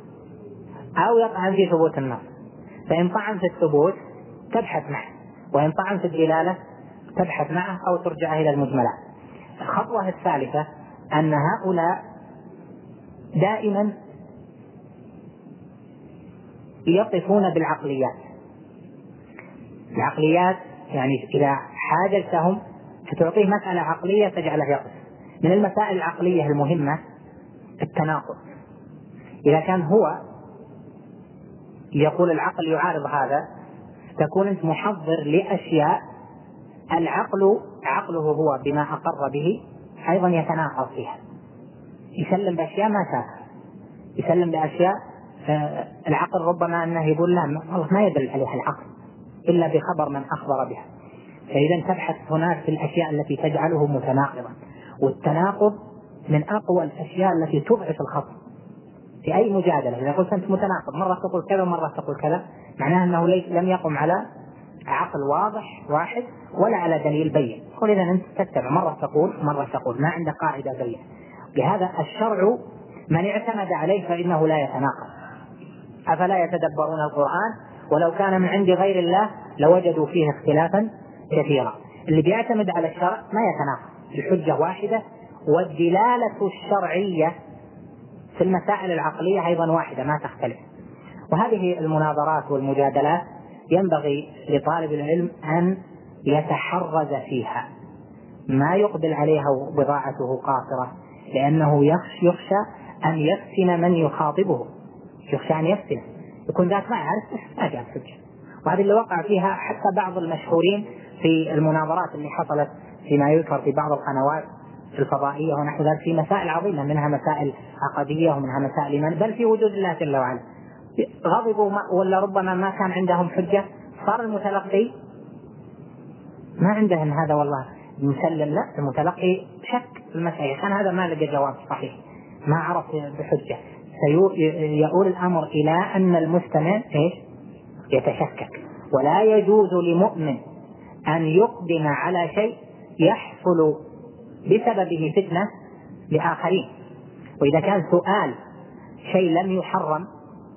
أو يطعن في ثبوت النص. فإن طعن في الثبوت تبحث معه، وإن طعن في الدلالة تبحث معه أو ترجع إلى المجملات. الخطوة الثالثة أن هؤلاء دائما يقفون بالعقليات. العقليات يعني إذا حاجتهم فتعطيه مسألة عقلية تجعله يقف. من المسائل العقلية المهمة التناقض. إذا كان هو يقول العقل يعارض هذا تكون أنت محضر لأشياء العقل عقله هو بما أقر به أيضا يتناقض فيها، يسلم بأشياء ما شافها، يسلم بأشياء العقل ربما أنه يقول لا والله ما يدل عليها العقل إلا بخبر من أخبر بها. فإذا تبحث هناك في الأشياء التي تجعله متناقضا، والتناقض من أقوى الأشياء التي تضعف الخصم في أي مجادلة. إذا قلت أنت متناقض، مرة تقول كذا ومرة تقول كذا، معناه أنه لم يقم على عقل واضح واحد ولا على دليل بين. قل إذا أنت تتبع مرة تقول ما عندك قاعدة بين. لهذا الشرع من اعتمد عليه فإنه لا يتناقض. أفلا يتدبرون القرآن ولو كان من عند غير الله لوجدوا فيه اختلافا كثيرا. اللي بيعتمد على الشرع ما يتناقض، الحجة واحدة، والدلالة الشرعية في المسائل العقلية أيضا واحدة ما تختلف. وهذه المناظرات والمجادلات ينبغي لطالب العلم أن يتحرز فيها، ما يقبل عليها بضاعته قاصرة، لأنه يخشى أن يفتن من يخاطبه، يخشى أن يفتن، يكون ذاك ما يعرف ما جاء حجة. وهذه اللي وقع فيها حتى بعض المشهورين في المناظرات اللي حصلت فيما يذكر في بعض القنوات الفضائية ونحو ذلك في مسائل عظيمة، منها مسائل عقدية ومنها مسائل إيمان، بل في وجود الله جل وعلا. غضبوا ولا ربما ما كان عندهم حجة، صار المتلقي ما عنده إن هذا والله مسلم، لا، المتلقي شك في المسألة، كان هذا ما لقى جواب صحيح، ما عرف بحجة، سيؤول الأمر إلى أن المستمع يتشكك. ولا يجوز لمؤمن أن يقدم على شيء يحصل بسببه فتنة لآخرين. وإذا كان سؤال شيء لم يحرم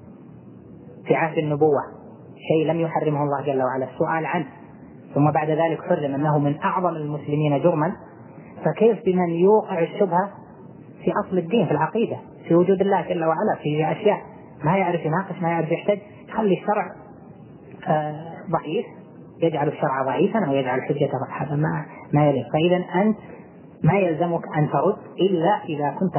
في عهد النبوة، شيء لم يحرمه الله جل وعلا، السؤال عنه ثم بعد ذلك حرم أنه من أعظم المسلمين جرما، فكيف بمن يوقع الشبهة في أصل الدين، في العقيدة، في وجود الله جل وعلا، في أشياء ما يعرف يناقش، ما يعرف يحتج، يخلي الشرع ضعيف، يجعل الشرع ضعيفا أو يجعل حجته، هذا ما يليق. فإذا أنت ما يلزمك أن ترد إلا إذا كنت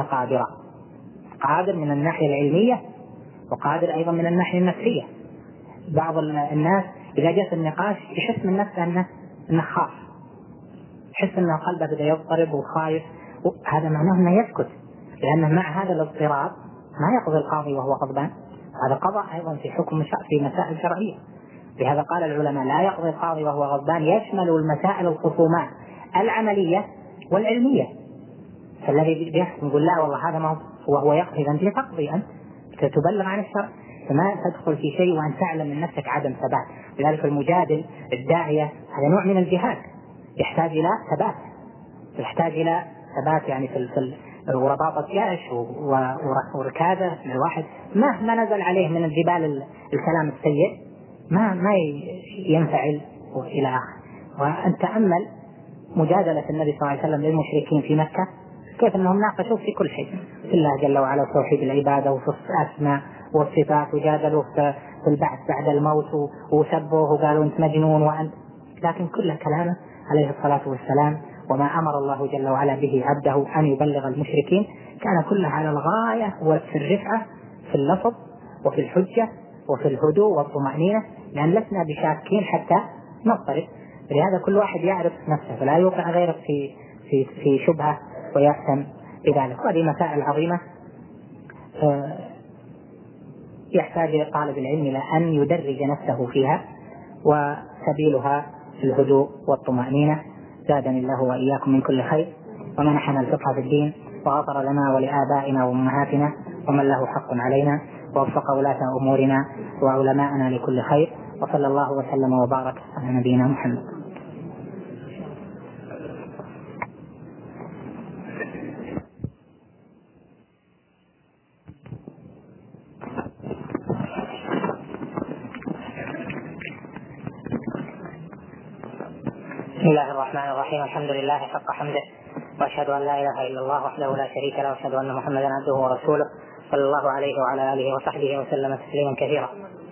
قادر من الناحية العلمية، وقادر أيضا من الناحية النفسية. بعض الناس إذا جاءت النقاش يحس من نفسه أنه خاف، يحس أنه قلبه بدأ يضطرب وخايف، هذا معناه أنه يسكت، لأنه مع هذا الاضطراب ما يقضي القاضي وهو غضبان، هذا قضاء أيضا في حكم في مسائل شرعية. لهذا قال العلماء لا يقضي القاضي وهو غضبان، يشمل المسائل الخصومات العملية والعلمية. فالذي بيحكم يقول لا والله هذا ما وهو يقضي، أنت تقضي، أنت تبلغ عن الشرع، فما تدخل في شيء وأن تعلم من نفسك عدم ثبات. لذلك المجادل الداعية هذا نوع من الجهاد، يحتاج إلى ثبات، يحتاج إلى ثبات يعني في ورباطة جيش وركادة الواحد مهما نزل عليه من الجبال الكلام السيء ما ينفعل إلى آخر. وأن تأمل مجادلة النبي صلى الله عليه وسلم للمشركين في مكة، كيف أنهم ناقشوا في كل شيء، في الله جل وعلا وتوحيد العبادة وفي الأسماء والصفات، وجادلوا في البعث بعد الموت وسبوه وقالوا أنت مجنون وأنت، لكن كل كلامه عليه الصلاة والسلام وما أمر الله جل وعلا به عبده أن يبلغ المشركين كان كله على الغاية وفي الرفعة في اللفظ وفي الحجة وفي الهدوء والطمأنينة، لأن لسنا بشاكين حتى نضطرب. لهذا كل واحد يعرف نفسه فلا يوقع غيره في شبهة ويأثم بذلك. وهذه مسائل عظيمة يحتاج طالب العلم إلى أن يدرج نفسه فيها، وسبيلها الهدوء والطمأنينة. زادني الله وإياكم من كل خير، ومنحنا الفقه في الدين، وغفر لنا ولآبائنا وأمهاتنا ومن له حق علينا، ووفق ولاة أمورنا وعلماءنا لكل خير، وصلى الله وسلم وبارك على نبينا محمد. بسم الله الرحمن الرحيم، الحمد لله حق حمده، وأشهد أن لا إله إلا الله وحده لا شريك له، وأشهد أن محمدا عبده ورسوله صلى الله عليه وعلى آله وصحبه وسلم تسليما كثيرا.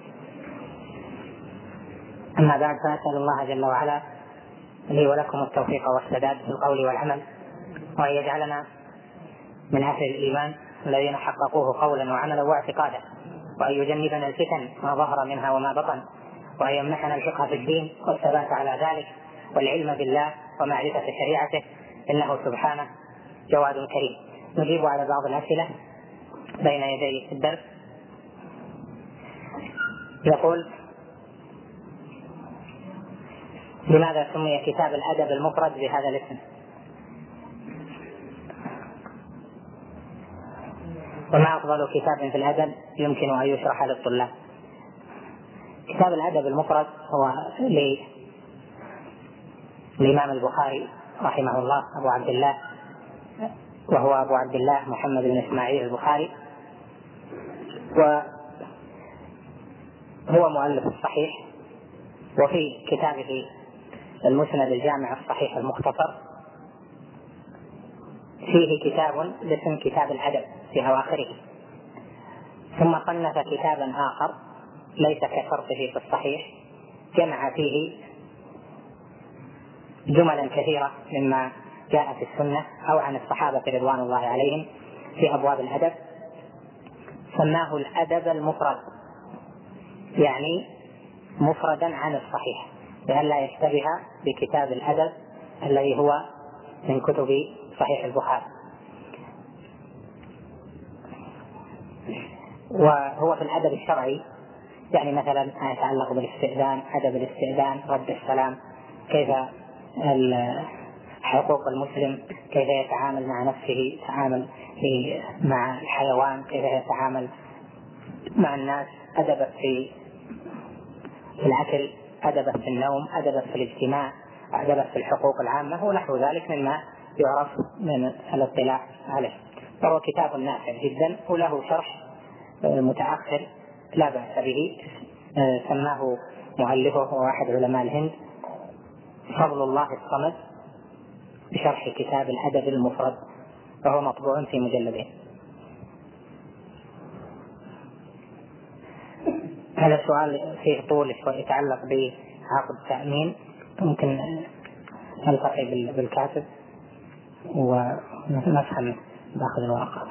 أما بعد، فأسأل الله جل وعلا لي ولكم التوفيق والسداد في القول والعمل، وأن يجعلنا من أهل الإيمان الذين حققوه قولا وعملا واعتقادا، وأن يجنبنا الفتن ما ظهر منها وما بطن، وأن يمنحنا الفقه في الدين والثبات على ذلك والعلم بالله ومعرفة شريعته، إنه سبحانه جواد كريم. نجيب على بعض الأسئلة بين يدي الدرس. يقول: لماذا سمي كتاب الأدب المفرد بهذا الاسم؟ وما أفضل كتاب في الأدب يمكن أن يشرح للطلاب؟ كتاب الأدب المفرد هو الإمام البخاري رحمه الله أبو عبد الله، وهو أبو عبد الله محمد بن إسماعيل البخاري، وهو مؤلف الصحيح. وفي كتابه المسند الجامع الصحيح المختصر، فيه كتاب باسم كتاب الأدب في أواخره، ثم صنف كتابا آخر ليس كشرطه في الصحيح، جمع فيه جملا كثيرة مما جاء في السنة أو عن الصحابة رضوان الله عليهم في أبواب الأدب، سماه الأدب المفرد، يعني مفردا عن الصحيح، لئلا يشتبه بكتاب الأدب الذي هو من كتب صحيح البخاري. وهو في الأدب الشرعي، يعني مثلا ما يتعلق بالاستئذان، أدب الاستئذان، رد السلام، كيف حقوق المسلم، كيف يتعامل مع نفسه، يتعامل مع الحيوان، كيف يتعامل مع الناس، أدب في الأكل، أدب في النوم، أدب في الاجتماع، أدب في الحقوق العامة ونحو ذلك مما يعرف من الاطلاع عليه. فهو كتاب نافع جدا وله شرح متأخر لا بأس به، سماه مؤلفه واحد علماء الهند فضل الله الصمد بشرح كتاب الأدب المفرد، وهو مطبوع في مجلدين. هذا السؤال فيه طول يتعلق بعقد التأمين، ممكن نلتقي بالكاتب ونفهم باخذ الورقة.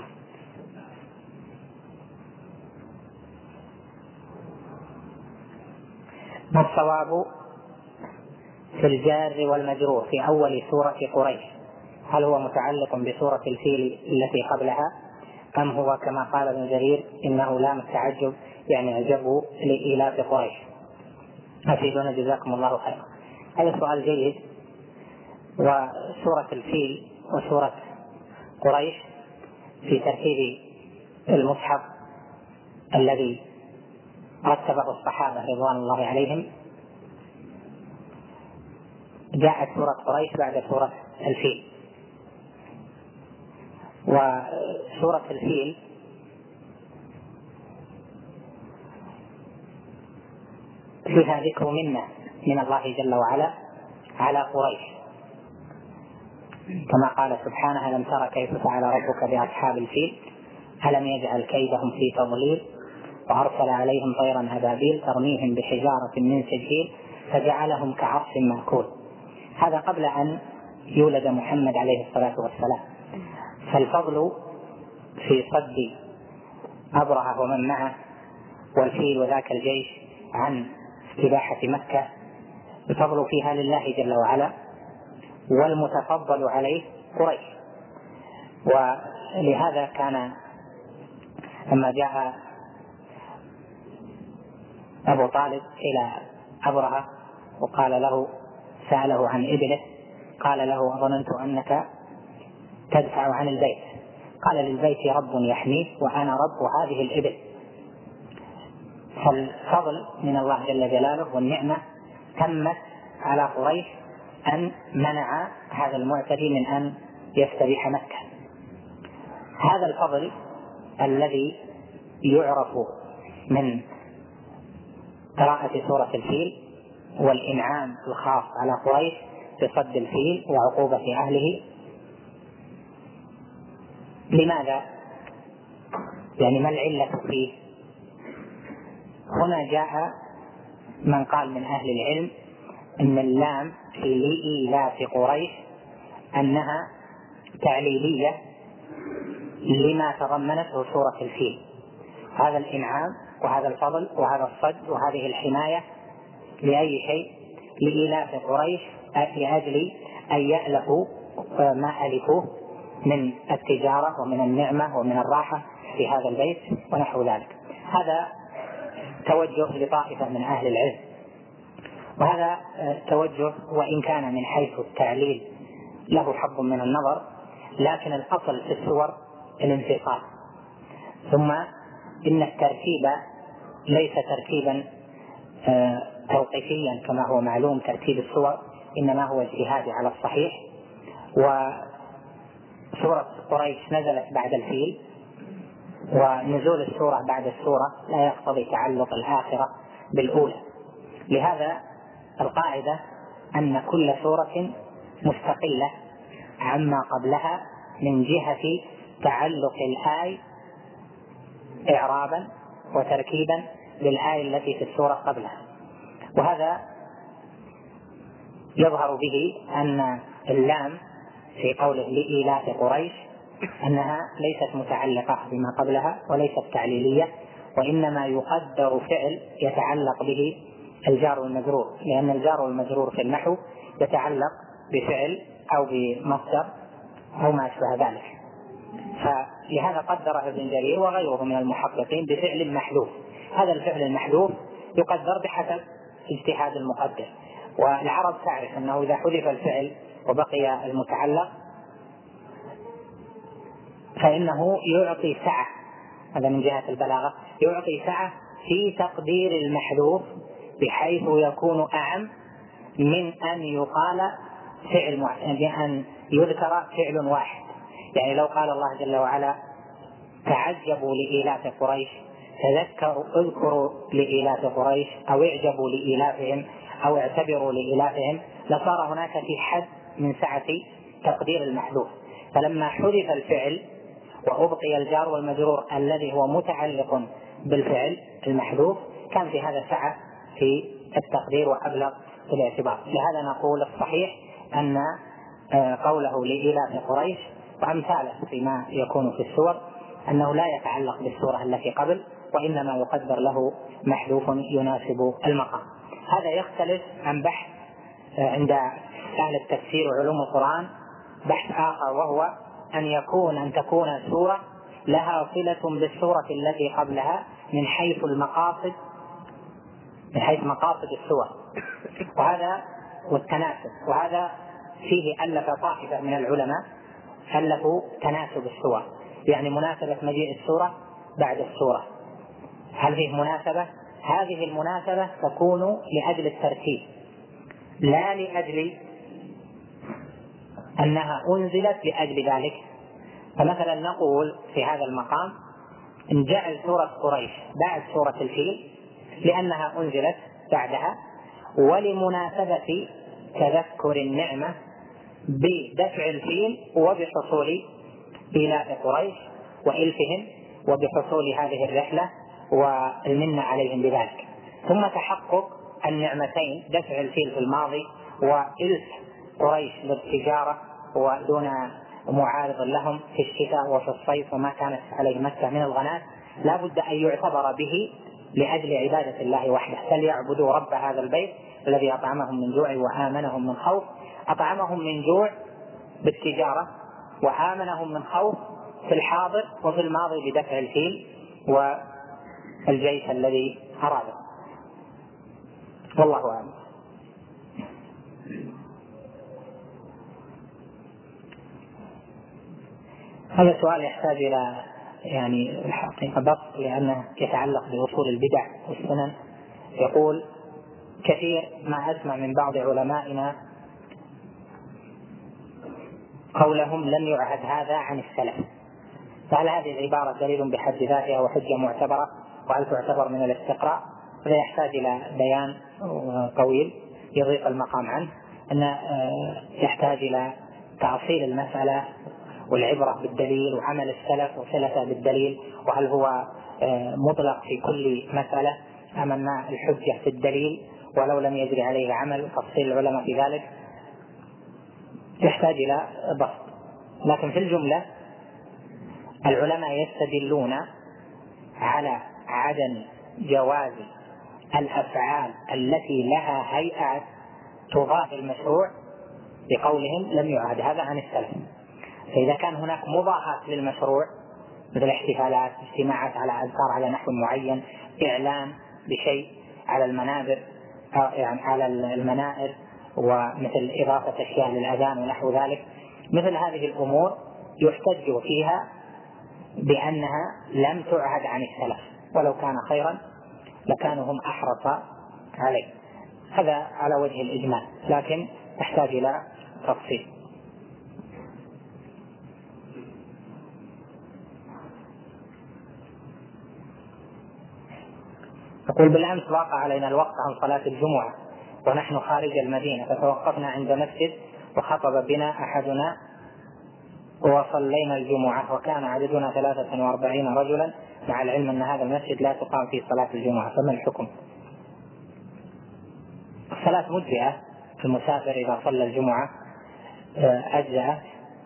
ما الصواب في الجار والمجرور في أول سورة قريش؟ هل هو متعلق بسورة الفيل التي قبلها، أم هو كما قال ابن جرير إنه لام التعجب يعني عجبوا لإيلاف قريش؟ أفيدونا جزاكم الله خيرا. هذا سؤال جيد. وسورة الفيل وسورة قريش في ترتيب المصحف الذي رتبه الصحابة رضوان الله عليهم جاءت سورة قريش بعد سورة الفيل. وسورة الفيل فيها ذكر منة من الله جل وعلا على قريش، كما قال سبحانه: ألم تر كيف فعل ربك بأصحاب الفيل ألم يجعل كيدهم في تضليل وأرسل عليهم طيرا أبابيل ترميهم بحجارة من سجيل فجعلهم كعصف مأكول. هذا قبل أن يولد محمد عليه الصلاة والسلام. فالفضل في صد أبرهة ومن معه والفيل وذاك الجيش عن استباحة مكة، الفضل فيها لله جل وعلا، والمتفضل عليه قريش. ولهذا كان لما جاء أبو طالب إلى أبرهة وقال له، سأله عن إبله، قال له: أظننت أنك تدفع عن البيت. قال: للبيت رب يحميه وأنا رب هذه الإبل. فالفضل من الله جل جلاله والنعمة تمت على قريش أن منع هذا المعتدي من أن يستبيح مكة. هذا الفضل الذي يعرف من قراءة سورة الفيل والإنعام الخاص على قريش بصد الفيل وعقوبة أهله، لماذا؟ يعني ما العلة فيه؟ هنا جاء من قال من أهل العلم أن اللام في لإيلاف قريش أنها تعليلية لما تضمنته سورة الفيل، هذا الإنعام وهذا الفضل وهذا الصد وهذه الحماية لأي شيء؟ لإيلاف قريش لأجل أن يألفوا ما ألفوه من التجارة ومن النعمة ومن الراحة في هذا البيت ونحو ذلك. هذا توجه لطائفة من أهل العلم، وهذا توجه وإن كان من حيث التعليل له حظ من النظر، لكن الأصل في السور الانفصال. ثم إن الترتيب ليس ترتيبا توقيفيا كما هو معلوم ترتيب السور، إنما هو اجتهاد على الصحيح. وسورة قريش نزلت بعد الفيل، ونزول السورة بعد السورة لا يقتضي تعلق الآخرة بالأولى. لهذا القاعدة أن كل سورة مستقلة عما قبلها من جهة تعلق الآية إعرابا وتركيبا للآية التي في السورة قبلها. وهذا يظهر به أن اللام في قوله لإيلاف قريش أنها ليست متعلقة بما قبلها وليست تعليلية، وإنما يقدر فعل يتعلق به الجار والمجرور، لأن الجار والمجرور في النحو يتعلق بفعل أو بمصدر أو ما أشبه ذلك. فلهذا قدره ابن جرير وغيره من المحققين بفعل محذوف. هذا الفعل المحذوف يقدر بحسب اجتهاد المقدر، والعرب تعرف أنه إذا حذف الفعل وبقي المتعلق فإنه يعطي سعة، هذا من جهة البلاغة، يعطي سعة في تقدير المحذوف بحيث يكون أعم من أن يقال فعل أن يذكر فعل واحد. يعني لو قال الله جل وعلا تعجبوا لإيلاف قريش، تذكروا اذكروا لإيلاف قريش، أو اعجبوا لإيلافهم، أو اعتبروا لإيلافهم، لصار هناك في حد من سعة تقدير المحذوف. فلما حذف الفعل وأبقي الجار والمجرور الذي هو متعلق بالفعل المحذوف كان في هذا سعة في التقدير وأبلغ في الاعتبار. لهذا نقول الصحيح أن قوله لإيلاف قريش وأمثاله فيما يكون في السور أنه لا يتعلق بالسورة التي قبل، وإنما يقدر له محذوف يناسب المقام. هذا يختلف عن بحث عند أهل التفسير وعلوم القرآن بحث آخر، وهو أن تكون السورة لها صلة بالسورة التي قبلها من حيث المقاصد، من حيث مقاصد السور، وهذا والتناسب. وهذا فيه ألف طائفة من العلماء ألفوا تناسب السور، يعني مناسبة مجيء السورة بعد السورة. هل فيه مناسبة؟ هذه المناسبة تكون لأجل الترتيب لا لأجل أنها أنزلت لأجل ذلك. فمثلا نقول في هذا المقام إن جعل سورة قريش بعد سورة الفيل لأنها أنزلت بعدها، ولمناسبة تذكر النعمة بدفع الفيل وبحصول إيلاف قريش وإلفهم وبحصول هذه الرحلة والمنة عليهم بذلك. ثم تحقق النعمتين دفع الفيل في الماضي وإلف قريش للتجارة ودون معارض لهم في الشتاء وفي الصيف وما كانت عليه مكة من الغنات، لا بد أن يعتبر به لأجل عبادة الله وحده. فليعبدوا رب هذا البيت الذي أطعمهم من جوع وآمنهم من خوف. أطعمهم من جوع بالتجارة وآمنهم من خوف في الحاضر وفي الماضي بدفع الفيل والجيش الذي أراده. والله أعلم. هذا السؤال يحتاج إلى الحقيقة بسط لأنه يتعلق بأصول البدع والسنن. يقول كثير ما أسمع من بعض علمائنا قولهم لم يعهد هذا عن السلف، فهل هذه العبارة دليل بحد ذاتها وحجة معتبرة، وهل تعتبر من الاستقراء؟ هذا يحتاج إلى بيان طويل يضيق المقام عنه، أن يحتاج إلى تأصيل المسألة والعبرة بالدليل وعمل السلف وصلته بالدليل، وهل هو مطلق في كل مسألة أم أن الحجة في الدليل ولو لم يجري عليه عمل، تفصيل العلماء في ذلك يحتاج إلى بسط. لكن في الجملة العلماء يستدلون على عدم جواز الأفعال التي لها هيئة تضاد المشروع بقولهم لم يعهد هذا عن السلف. فإذا كان هناك مضاهاة للمشروع مثل احتفالات، اجتماعات على أذكار على نحو معين، إعلان بشيء على المنابر على المنائر، ومثل إضافة أشياء للأذان ونحو ذلك، مثل هذه الأمور يحتج فيها بأنها لم تعهد عن السلف، ولو كان خيرا لكانوا هم أحرص عليه. هذا على وجه الإجمال، لكن تحتاج إلى تفصيل. يقول بالأمس ضاق علينا الوقت عن صلاة الجمعة، ونحن خارج المدينة فتوقفنا عند مسجد وخطب بنا أحدنا وصلينا الجمعة وكان عددنا 43 رجلا، مع العلم أن هذا المسجد لا تقام فيه صلاة الجمعة، فما الحكم؟ الصلاة مجزئة، المسافر إذا صلى الجمعة أجزأ.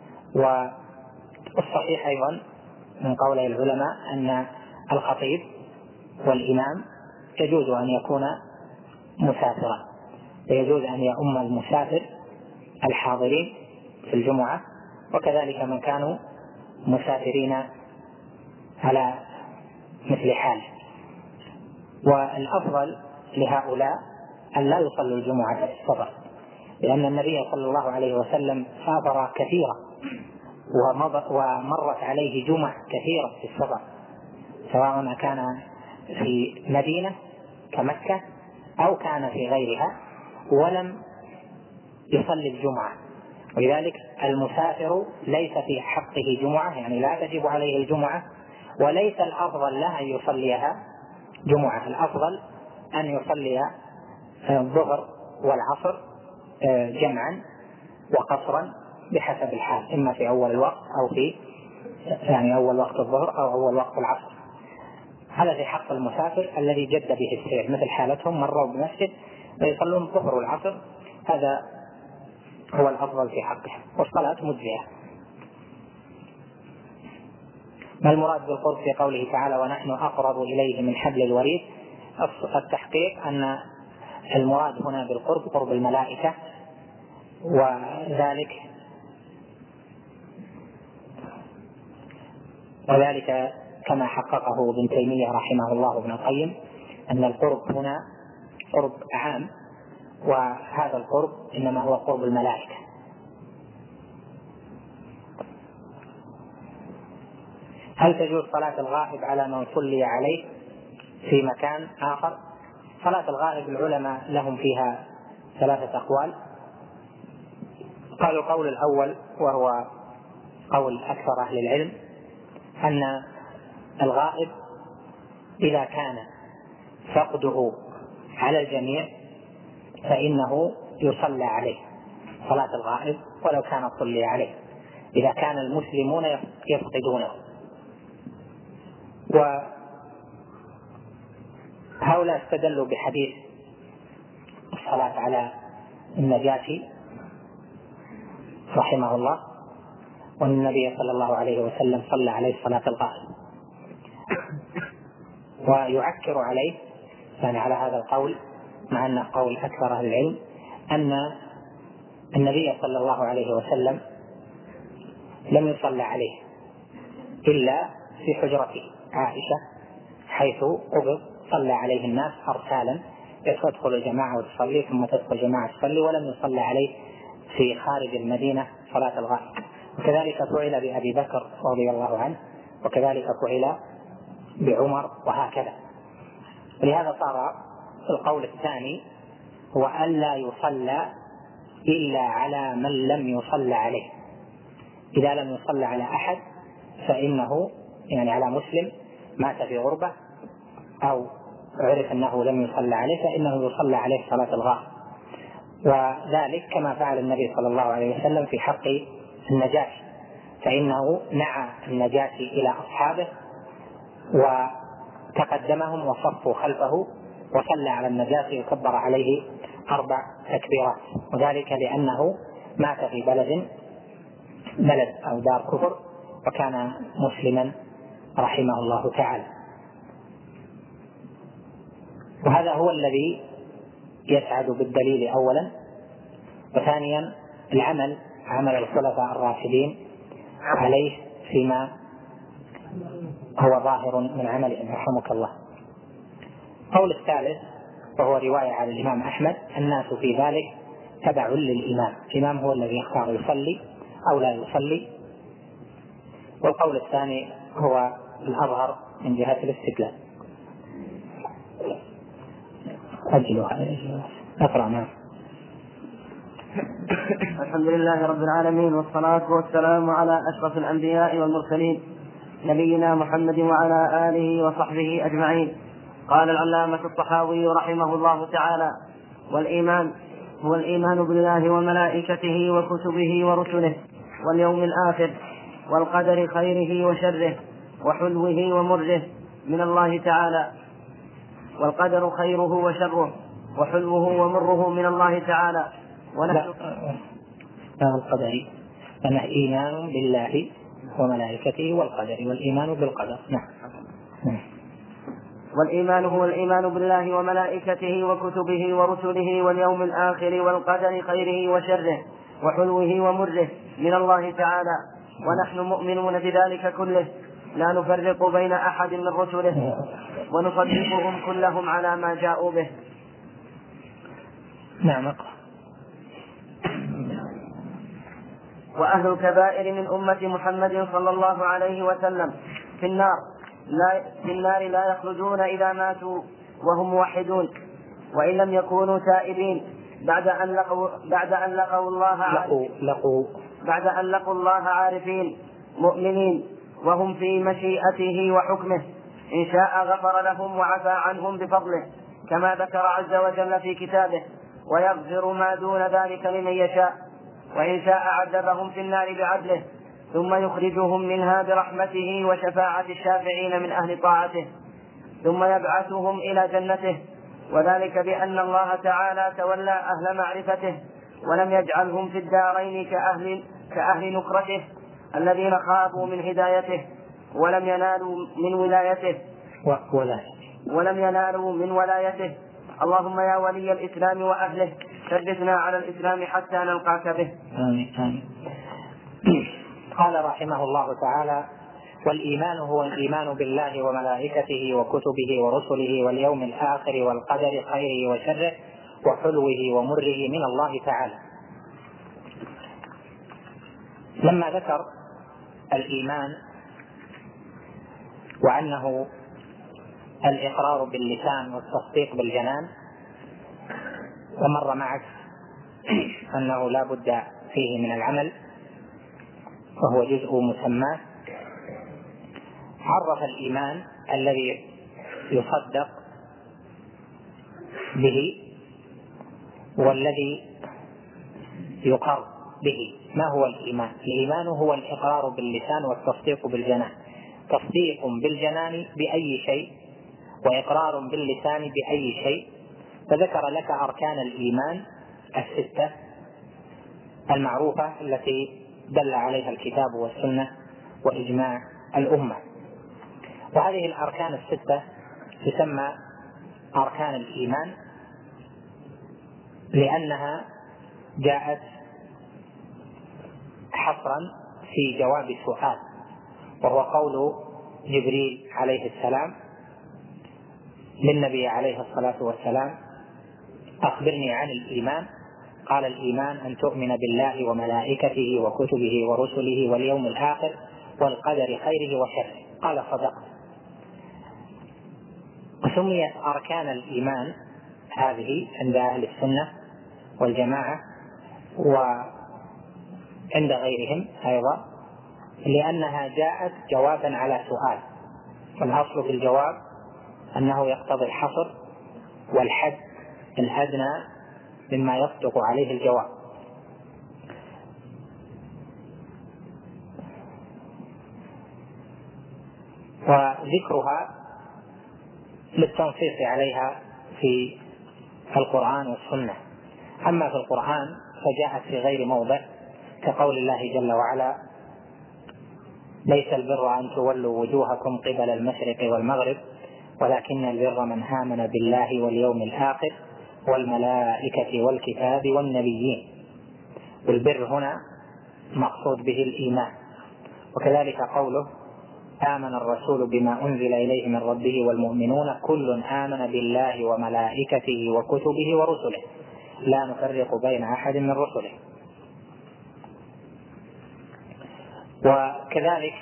والصحيح أيضا من قول العلماء أن الخطيب والإمام يجوز أن يكون مسافرا، يجوز أن يؤم المسافر الحاضرين في الجمعة، وكذلك من كانوا مسافرين على مثل حاله. والأفضل لهؤلاء أن لا يصلوا الجمعة في السفر، لأن النبي صلى الله عليه وسلم سافر كثيرا ومرت عليه جمع كثيرة في السفر، سواء كان في مدينة كمكة أو كان في غيرها ولم يصلي الجمعة. ولذلك المسافر ليس في حقه جمعة، يعني لا تجب عليه الجمعة، وليس الأفضل له أن يصليها جمعة، الأفضل أن يصلي الظهر والعصر جمعا وقصرا بحسب الحال، إما في أول الوقت أو في يعني أول وقت الظهر أو أول وقت العصر. هذا في حق المسافر الذي جد به السير، مثل حالتهم مروا بمسجد ويصلون الظهر والعصر، هذا هو الأفضل في حقه، والصلاة مجزئة. ما المراد بالقرب في قوله تعالى ونحن أقرب إليه من حبل الوريد؟ التحقيق أن المراد هنا بالقرب قرب الملائكة، وذلك كما حققه ابن تيمية رحمه الله وابن القيم أن القرب هنا قرب عام، وهذا القرب إنما هو قرب الملائكة. هل تجوز صلاة الغائب على من صلي عليه في مكان آخر؟ صلاة الغائب العلماء لهم فيها 3 أقوال. قالوا القول الأول وهو قول أكثر أهل العلم أن الغائب إذا كان فقده على الجميع فإنه يصلى عليه صلاة الغائب ولو كان صلي عليه، إذا كان المسلمون يفقدونه. وهؤلاء استدلوا بحديث الصلاة على النجاشي رحمه الله، والنبي صلى الله عليه وسلم صلى عليه صلاة الغائب، ويعكر عليه يعني على هذا القول، مع أن قول أكثر أهل العلم أن النبي صلى الله عليه وسلم لم يصلى عليه إلا في حجرة عائشة حيث قبض، صلى عليه الناس أرسالا، تدخل الجماعة وتصلي ثم تدخل الجماعة تصلي، ولم يصلى عليه في خارج المدينة صلاة الغائب. وكذلك فعل بأبي بكر رضي الله عنه، وكذلك فعل بعمر، وهكذا. ولهذا صار القول الثاني هو ألا يصلى إلا على من لم يصلى عليه. إذا لم يصلى على أحد فإنه يعني على مسلم مات في غربة أو عرف أنه لم يصلى عليه فإنه يصلى عليه صلاة الغائب، وذلك كما فعل النبي صلى الله عليه وسلم في حق النجاشي، فإنه نعى النجاشي إلى أصحابه وتقدمهم وصفوا خلفه وصلى على النجاشي وكبر عليه 4 تكبيرات، وذلك لأنه مات في بلد أو دار كفر وكان مسلما رحمه الله تعالى. وهذا هو الذي يسعد بالدليل أولا، وثانيا العمل عمل الخلفاء الراشدين عليه فيما هو ظاهر من عملهم رحمك الله. قول الثالث وهو رواية على الإمام أحمد: الناس في ذلك تبع للإمام، الإمام هو الذي يختار يصلي أو لا يصلي. والقول الثاني هو الأظهر من جهة الاستدلال. أقرأ معه. الحمد لله رب العالمين، والصلاة والسلام على أشرف الأنبياء والمرسلين نبينا محمد وعلى آله وصحبه أجمعين. قال العلامة الطحاوي رحمه الله تعالى: والإيمان هو الإيمان بالله وملائكته وكتبه ورسله واليوم الآخر والقدر خيره وشره وحلوه ومره من الله تعالى. والقدر خيره وشره وحلوه ومره من الله تعالى. ونحن القدر أنا إيمان بالله وملائكته والقدر والإيمان بالقدر. والإيمان هو الإيمان بالله وملائكته وكتبه ورسله واليوم الآخر والقدر خيره وشره وحلوه ومره من الله تعالى. ونحن مؤمنون بذلك كله لا نفرق بين أحد من رسله ونصدقهم كلهم على ما جاءوا به. نعم. وأهل الكبائر من أمة محمد صلى الله عليه وسلم في النار لا يخرجون إذا ماتوا وهم موحدون وإن لم يكونوا تائبين بعد أن لقوا الله عارفين مؤمنين وهم في مشيئته وحكمه. إن شاء غفر لهم وعفى عنهم بفضله كما ذكر عز وجل في كتابه ويغفر ما دون ذلك لمن يشاء. وإن شاء عذبهم في النار بعدله ثم يخرجهم منها برحمته وشفاعة الشافعين من أهل طاعته ثم يبعثهم إلى جنته. وذلك بأن الله تعالى تولى أهل معرفته ولم يجعلهم في الدارين كأهل نكرته الذين خابوا من هدايته ولم ينالوا من ولايته. اللهم يا ولي الإسلام وأهله ثبتنا على الإسلام حتى نلقاك به. آمين. قال رحمه الله تعالى: والإيمان هو الإيمان بالله وملائكته وكتبه ورسله واليوم الآخر والقدر خيره وشره وحلوه ومره من الله تعالى. لما ذكر الإيمان وأنه الإقرار باللسان والتصديق بالجنان، ومر معك أنه لا بد فيه من العمل وهو جزء مسماه، عرف الإيمان الذي يصدق به والذي يقر به. ما هو الإيمان؟ الإيمان هو الإقرار باللسان والتصديق بالجنان. تصديق بالجنان بأي شيء وإقرار باللسان بأي شيء. فذكر لك أركان الإيمان الستة المعروفة التي دل عليها الكتاب والسنة وإجماع الأمة. وهذه الأركان الستة تسمى أركان الإيمان لأنها جاءت حصرا في جواب سؤال، وهو قول جبريل عليه السلام للنبي عليه الصلاة والسلام: أخبرني عن الإيمان. قال: الإيمان أن تؤمن بالله وملائكته وكتبه ورسله واليوم الآخر والقدر خيره وشره. قال: صدقت. وسميت أركان الإيمان هذه عند أهل السنة والجماعة وعند غيرهم أيضا لأنها جاءت جوابا على سؤال، والأصل في الجواب أنه يقتضي الحصر والحد الأدنى مما يصدق عليه الجواب. وذكرها للتنصيص عليها في القرآن والسنة. أما في القرآن فجاءت في غير موضع كقول الله جل وعلا: ليس البر أن تولوا وجوهكم قبل المشرق والمغرب ولكن البر من آمن بالله واليوم الآخر والملائكة والكتاب والنبيين. والبر هنا مقصود به الإيمان. وكذلك قوله: آمن الرسول بما أنزل إليه من ربه والمؤمنون كل آمن بالله وملائكته وكتبه ورسله لا نفرق بين أحد من رسله. وكذلك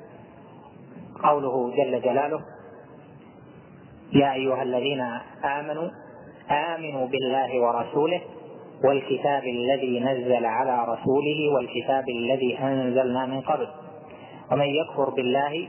قوله جل جلاله: يا أيها الذين آمنوا آمنوا بالله ورسوله والكتاب الذي نزل على رسوله والكتاب الذي أنزلنا من قبل ومن يكفر بالله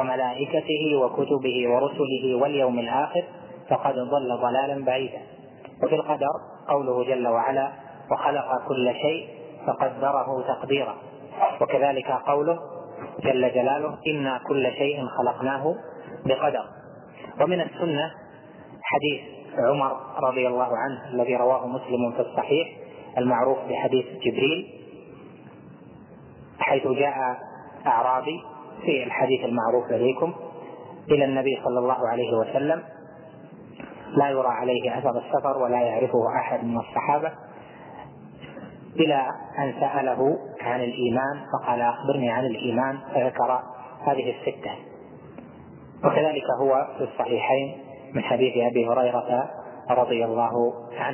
وملائكته وكتبه ورسله واليوم الآخر فقد ضل ضلالا بعيدا. وفي القدر قوله جل وعلا: وخلق كل شيء فقدره تقديرا. وكذلك قوله جل جلاله: إنا كل شيء خلقناه بقدر. ومن السنة حديث عمر رضي الله عنه الذي رواه مسلم في الصحيح المعروف بحديث جبريل، حيث جاء أعرابي في الحديث المعروف لديكم إلى النبي صلى الله عليه وسلم، لا يرى عليه أثر السفر ولا يعرفه أحد من الصحابة، إلى أن سأله عن الإيمان فقال: أخبرني عن الإيمان، فذكر هذه الستة. وكذلك هو في الصحيحين من حديث أبي هريرة رضي الله عنه.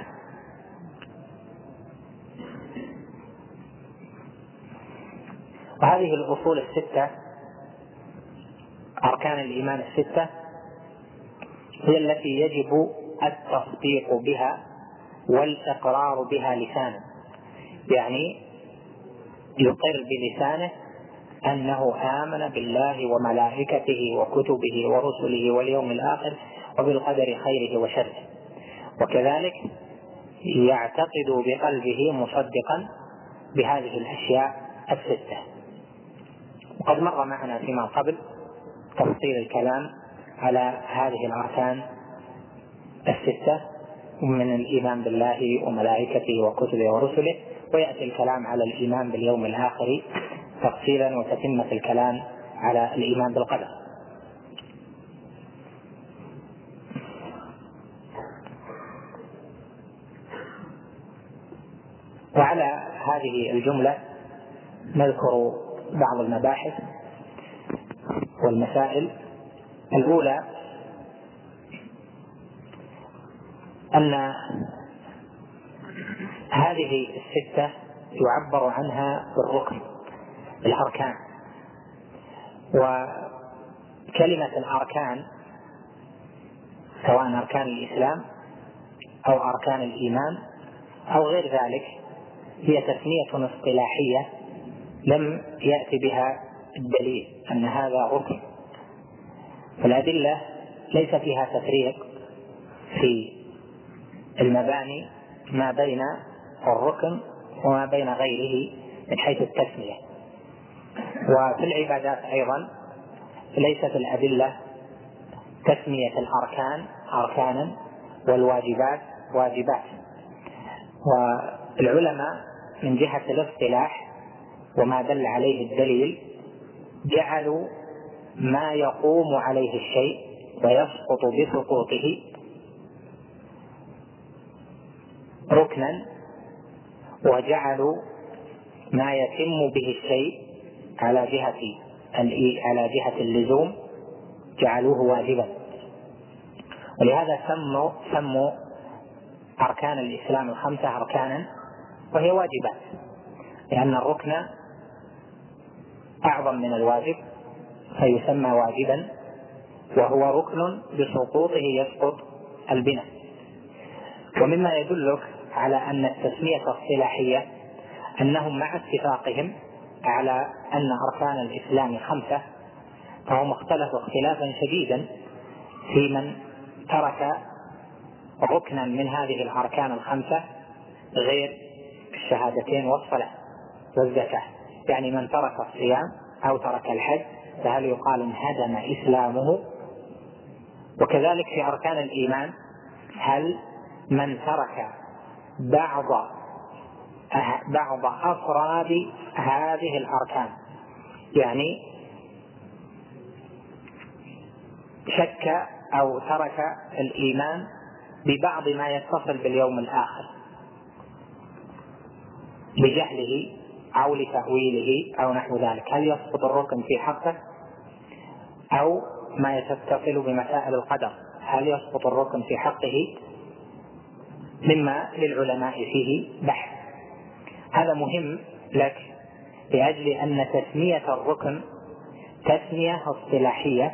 وهذه الأصول الستة، أركان الإيمان الستة، هي التي يجب التصديق بها والإقرار بها لسانا، يعني يقر بلسانه أنه آمن بالله وملائكته وكتبه ورسله واليوم الآخر وبالقدر خيره وشره، وكذلك يعتقد بقلبه مصدقا بهذه الأشياء الستة. وقد مر معنا فيما قبل تفصيل الكلام على هذه الأركان الستة من الإيمان بالله وملائكته وكتبه ورسله، ويأتي الكلام على الإيمان باليوم الآخر تفصيلا وتتمة الكلام على الإيمان بالقدر. وعلى هذه الجملة نذكر بعض المباحث والمسائل. الأولى أن هذه الستة يعبر عنها بالركن، الأركان. وكلمة الأركان سواء أركان الإسلام أو أركان الإيمان أو غير ذلك هي تسمية اصطلاحية لم يأتي بها الدليل أن هذا ركن. فالأدلة ليس فيها تفريق في المباني ما بين الركن وما بين غيره من حيث التسمية. وفي العبادات أيضا ليست الأدلة تسمية الأركان أركانا والواجبات واجبات. والعلماء من جهة الاصطلاح وما دل عليه الدليل جعلوا ما يقوم عليه الشيء ويسقط بسقوطه ركنا، وجعلوا ما يتم به الشيء على جهة اللزوم جعلوه واجبا. ولهذا سموا أركان الإسلام الخمسة أركانا وهي واجبات، لأن الركن أعظم من الواجب فيسمى واجبا، وهو ركن بسقوطه يسقط البناء. ومما يدلك على أن التسمية الصلاحية أنهم مع اتفاقهم على أن أركان الإسلام خمسة، فهم اختلفوا اختلافا شديدا في من ترك ركنا من هذه الأركان الخمسة غير الشهادتين والصلاة والزكاة. يعني من ترك الصيام أو ترك الحج فهل يقال انهدم إسلامه؟ وكذلك في أركان الإيمان هل من ترك بعض أفراد هذه الأركان، يعني شك أو ترك الإيمان ببعض ما يتصل باليوم الآخر لجهله أو لتأويله أو نحو ذلك، هل يسقط الركن في حقه؟ أو ما يتصل بمسائل القدر هل يسقط الركن في حقه؟ مما للعلماء فيه بحث. هذا مهم لك لأجل أن تسمية الركن تسمية اصطلاحية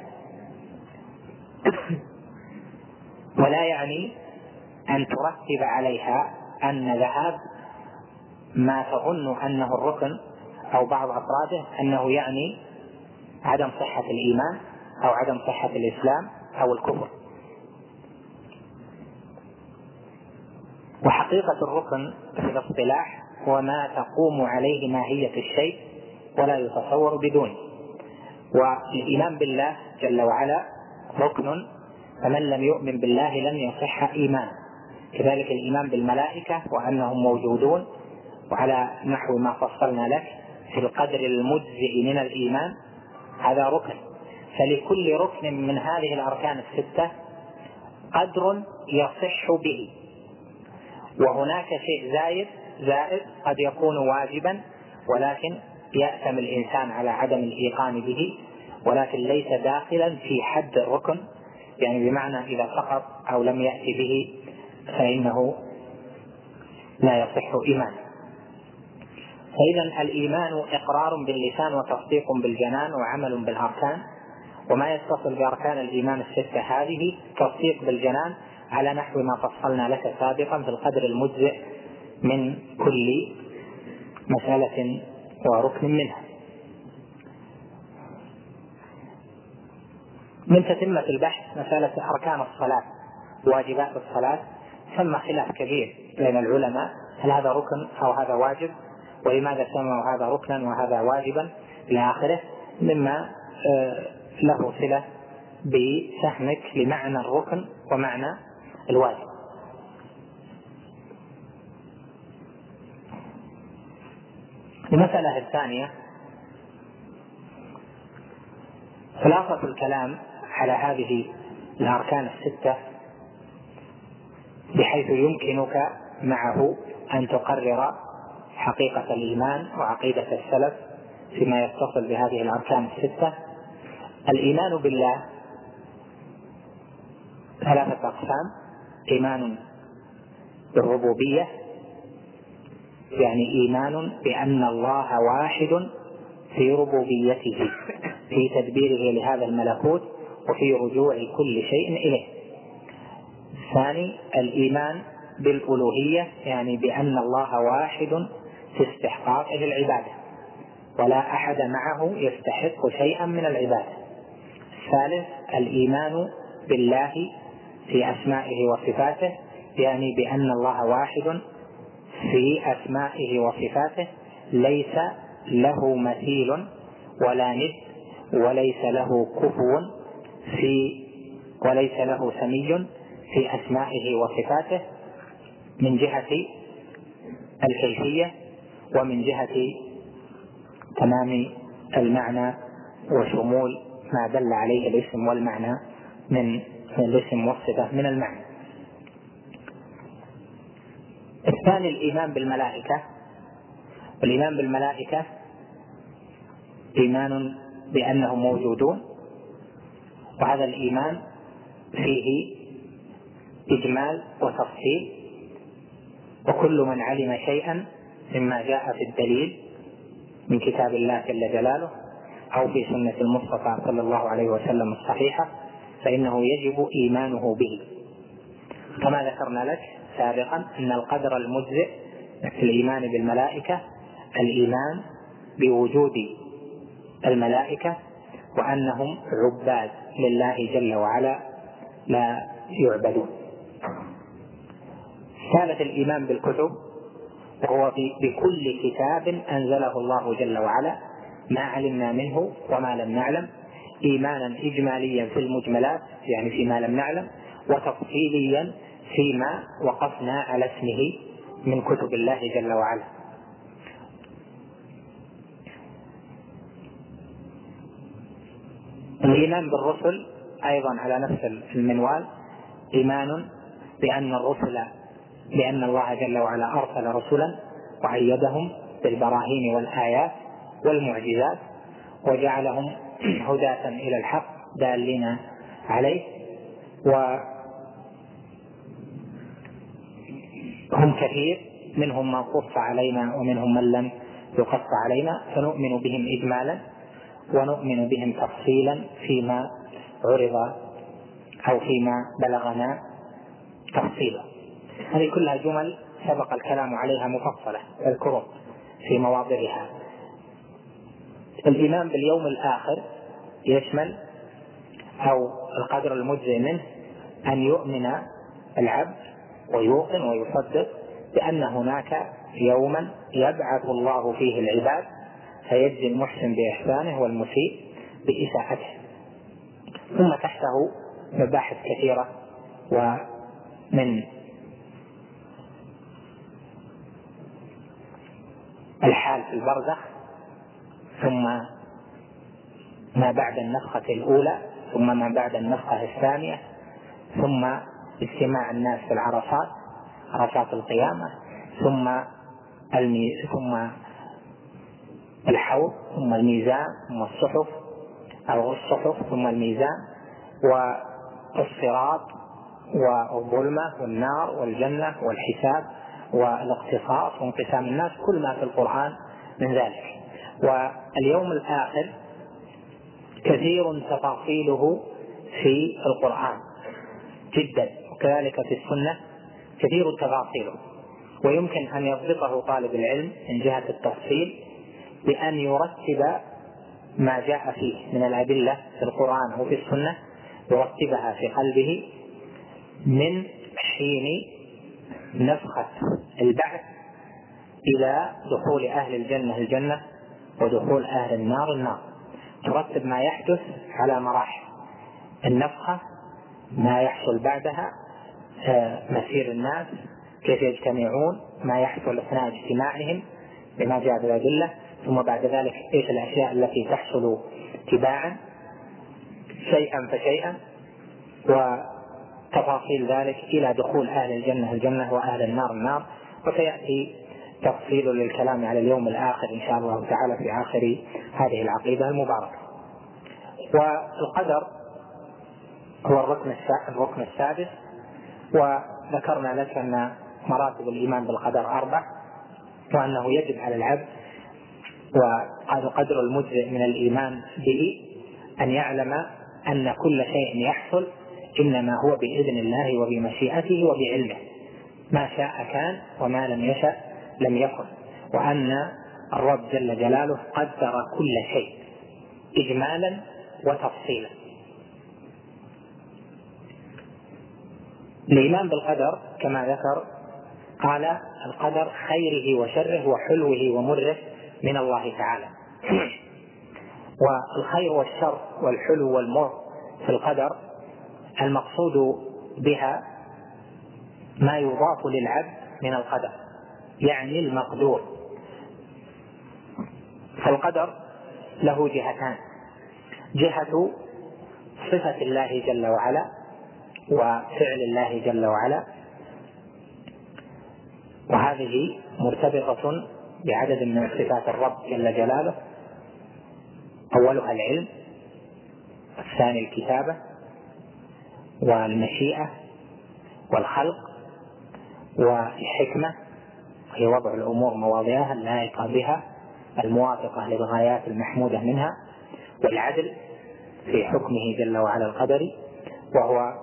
ولا يعني أن ترتب عليها أن ذهاب ما تظن أنه الركن أو بعض أفراده أنه يعني عدم صحة الإيمان أو عدم صحة الإسلام أو الكفر. وحقيقة الركن في الاصطلاح هو ما تقوم عليه ماهية الشيء ولا يتصور بدونه. والإيمان بالله جل وعلا ركن، فمن لم يؤمن بالله لم يصح إيمانه. كذلك الإيمان بالملائكة وأنهم موجودون وعلى نحو ما فصلنا لك في القدر المجزئ من الإيمان، هذا ركن. فلكل ركن من هذه الأركان الستة قدر يصح به، وهناك شيء زائد قد يكون واجبا ولكن يأثم الإنسان على عدم الإيقان به، ولكن ليس داخلا في حد الركن، يعني بمعنى إذا سقط أو لم يأتي به فإنه لا يصح إيمانه. فإذا الإيمان إقرار باللسان وتصديق بالجنان وعمل بالأركان، وما يتصل بأركان الإيمان الستة هذه تصديق بالجنان على نحو ما فصلنا لك سابقا في القدر المجزئ من كل مسألة وركن منها. من تتمة البحث مسألة أركان الصلاة واجبات الصلاة، ثم خلاف كبير بين العلماء هل هذا ركن أو هذا واجب، ولماذا سموا هذا ركنا وهذا واجبا إلى آخره، مما له صلة بفهمك لمعنى الركن ومعنى الواجب. المسألة الثانية خلاصة الكلام على هذه الأركان الستة بحيث يمكنك معه أن تقرر حقيقة الإيمان وعقيدة السلف فيما يتصل بهذه الأركان الستة. الإيمان بالله ثلاثة أقسام: إيمان بالربوبية، يعني إيمان بأن الله واحد في ربوبيته في تدبيره لهذا الملكوت وفي رجوع كل شيء إليه. الثاني الإيمان بالألوهية، يعني بأن الله واحد في استحقاقه العبادة ولا أحد معه يستحق شيئا من العبادة. الثالث الإيمان بالله في أسمائه وصفاته، يعني بأن الله واحد في أسمائه وصفاته ليس له مثيل ولا ند وليس له كفو وليس له سمي في أسمائه وصفاته من جهة الكيفية ومن جهة تمام المعنى وشمول ما دل عليه الاسم والمعنى من الاسم والصفة من المعنى. الثاني الإيمان بالملائكة. الإيمان بالملائكة إيمان بأنهم موجودون، وهذا الإيمان فيه إجمال وتفصيل، وكل من علم شيئا مما جاء في الدليل من كتاب الله جل جلاله أو في سنة المصطفى صلى الله عليه وسلم الصحيحة فإنه يجب إيمانه به. كما ذكرنا لك سابقا أن القدر المجزئ في الإيمان بالملائكة الإيمان بوجود الملائكة وأنهم عباد لله جل وعلا لا يعبدون. ثالث الإيمان بالكتب، وهو بكل كتاب أنزله الله جل وعلا ما علمنا منه وما لم نعلم، إيمانا إجماليا في المجملات يعني فيما لم نعلم، وتفصيليا فيما وقفنا على اسمه من كتب الله جل وعلا. الإيمان بالرسل أيضا على نفس المنوال، إيمان بأن الله جل وعلا أرسل رسلا وأيدهم بالبراهين والآيات والمعجزات وجعلهم هداة إلى الحق دالين عليه، وهم كثير منهم من قص علينا ومنهم من لم يقص علينا، فنؤمن بهم إجمالا ونؤمن بهم تفصيلا فيما عرض أو فيما بلغنا تفصيلا. هذه كلها جمل سبق الكلام عليها مفصلة اذكروا في مواضعها. الإيمان باليوم الآخر يشمل أو القدر المجزئ منه أن يؤمن العبد ويوقن ويصدق بأن هناك يوما يبعث الله فيه العباد فيجزي المحسن بإحسانه والمسيء بإساءته. ثم تحته مباحث كثيرة، ومن الحال في البرزخ، ثم ما بعد النفخة الأولى، ثم ما بعد النفخة الثانية، ثم اجتماع الناس في العرصات، عرصات القيامة، ثم الحوض، ثم الميزان، ثم الصحف أو الصحف، ثم الميزان، والصراط، والظلمة، والنار، والجنة، والحساب، والاقتصاص، وانقسام الناس، كل ما في القرآن من ذلك. واليوم الآخر كثير تفاصيله في القرآن جدا، وكذلك في السنة كثير تفاصيله، ويمكن أن يضبطه طالب العلم من جهة التفصيل بأن يرتب ما جاء فيه من الأدلة في القرآن أو في السنة، يرتبها في قلبه من حين نفخة البعث إلى دخول أهل الجنة الجنة، ودخول أهل النار النار. ترتب ما يحدث على مراحل: النفخة، ما يحصل بعدها، مسير الناس، كيف يجتمعون، ما يحصل أثناء اجتماعهم بما جاء في الأدلة، ثم بعد ذلك ايش الأشياء التي تحصل تباعا شيئا فشيئا، وتفاصيل ذلك إلى دخول أهل الجنة الجنة وأهل النار النار. وسيأتي تفصيل للكلام على اليوم الآخر إن شاء الله تعالى في آخر هذه العقيدة المباركة. والقدر هو الركن السادس. وذكرنا لك أن مراتب الإيمان بالقدر 4، وأنه يجب على العبد، وهذا قدر المجزئ من الإيمان به، أن يعلم أن كل شيء يحصل إنما هو بإذن الله وبمشيئته وبعلمه، ما شاء كان وما لم يشأ لم يكن، وأن الرب جل جلاله قدر كل شيء إجمالا وتفصيلا. الإيمان بالقدر كما ذكر قال: القدر خيره وشره وحلوه ومره من الله تعالى. والخير والشر والحلو والمر في القدر المقصود بها ما يضاف للعبد من القدر، يعني المقدور. فالقدر له جهتان: جهة صفة الله جل وعلا وفعل الله جل وعلا، وهذه مرتبطة بعدد من صفات الرب جل جلاله، أولها العلم، الثاني الكتابة والمشيئة والخلق والحكمة، هي وضع الأمور مواضعها اللائقة بها الموافقة للغايات المحمودة منها، والعدل في حكمه جل وعلا القدري، وهو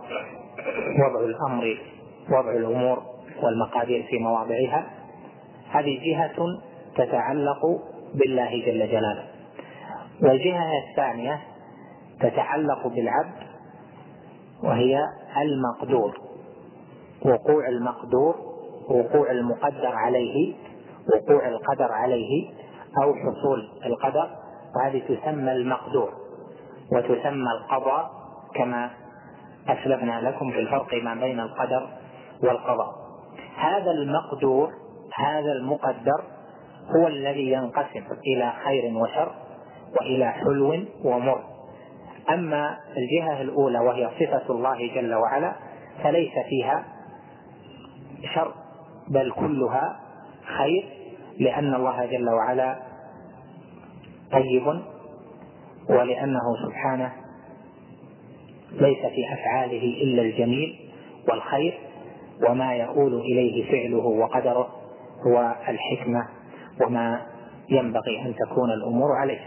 وضع الأمور والمقادير في مواضعها. هذه جهة تتعلق بالله جل جلاله. والجهة الثانية تتعلق بالعبد، وهي المقدور، وقوع المقدور، وقوع المقدر عليه، وقوع القدر عليه أو حصول القدر، وهذه تسمى المقدور وتسمى القضاء، كما أسلفنا لكم في الفرق ما بين القدر والقضاء. هذا المقدور، هذا المقدر، هو الذي ينقسم إلى خير وشر وإلى حلو ومر. أما الجهة الأولى وهي صفة الله جل وعلا فليس فيها شر، بل كلها خير، لأن الله جل وعلا طيب، ولأنه سبحانه ليس في أفعاله إلا الجميل والخير، وما يؤول إليه فعله وقدره هو الحكمة وما ينبغي أن تكون الأمور عليه.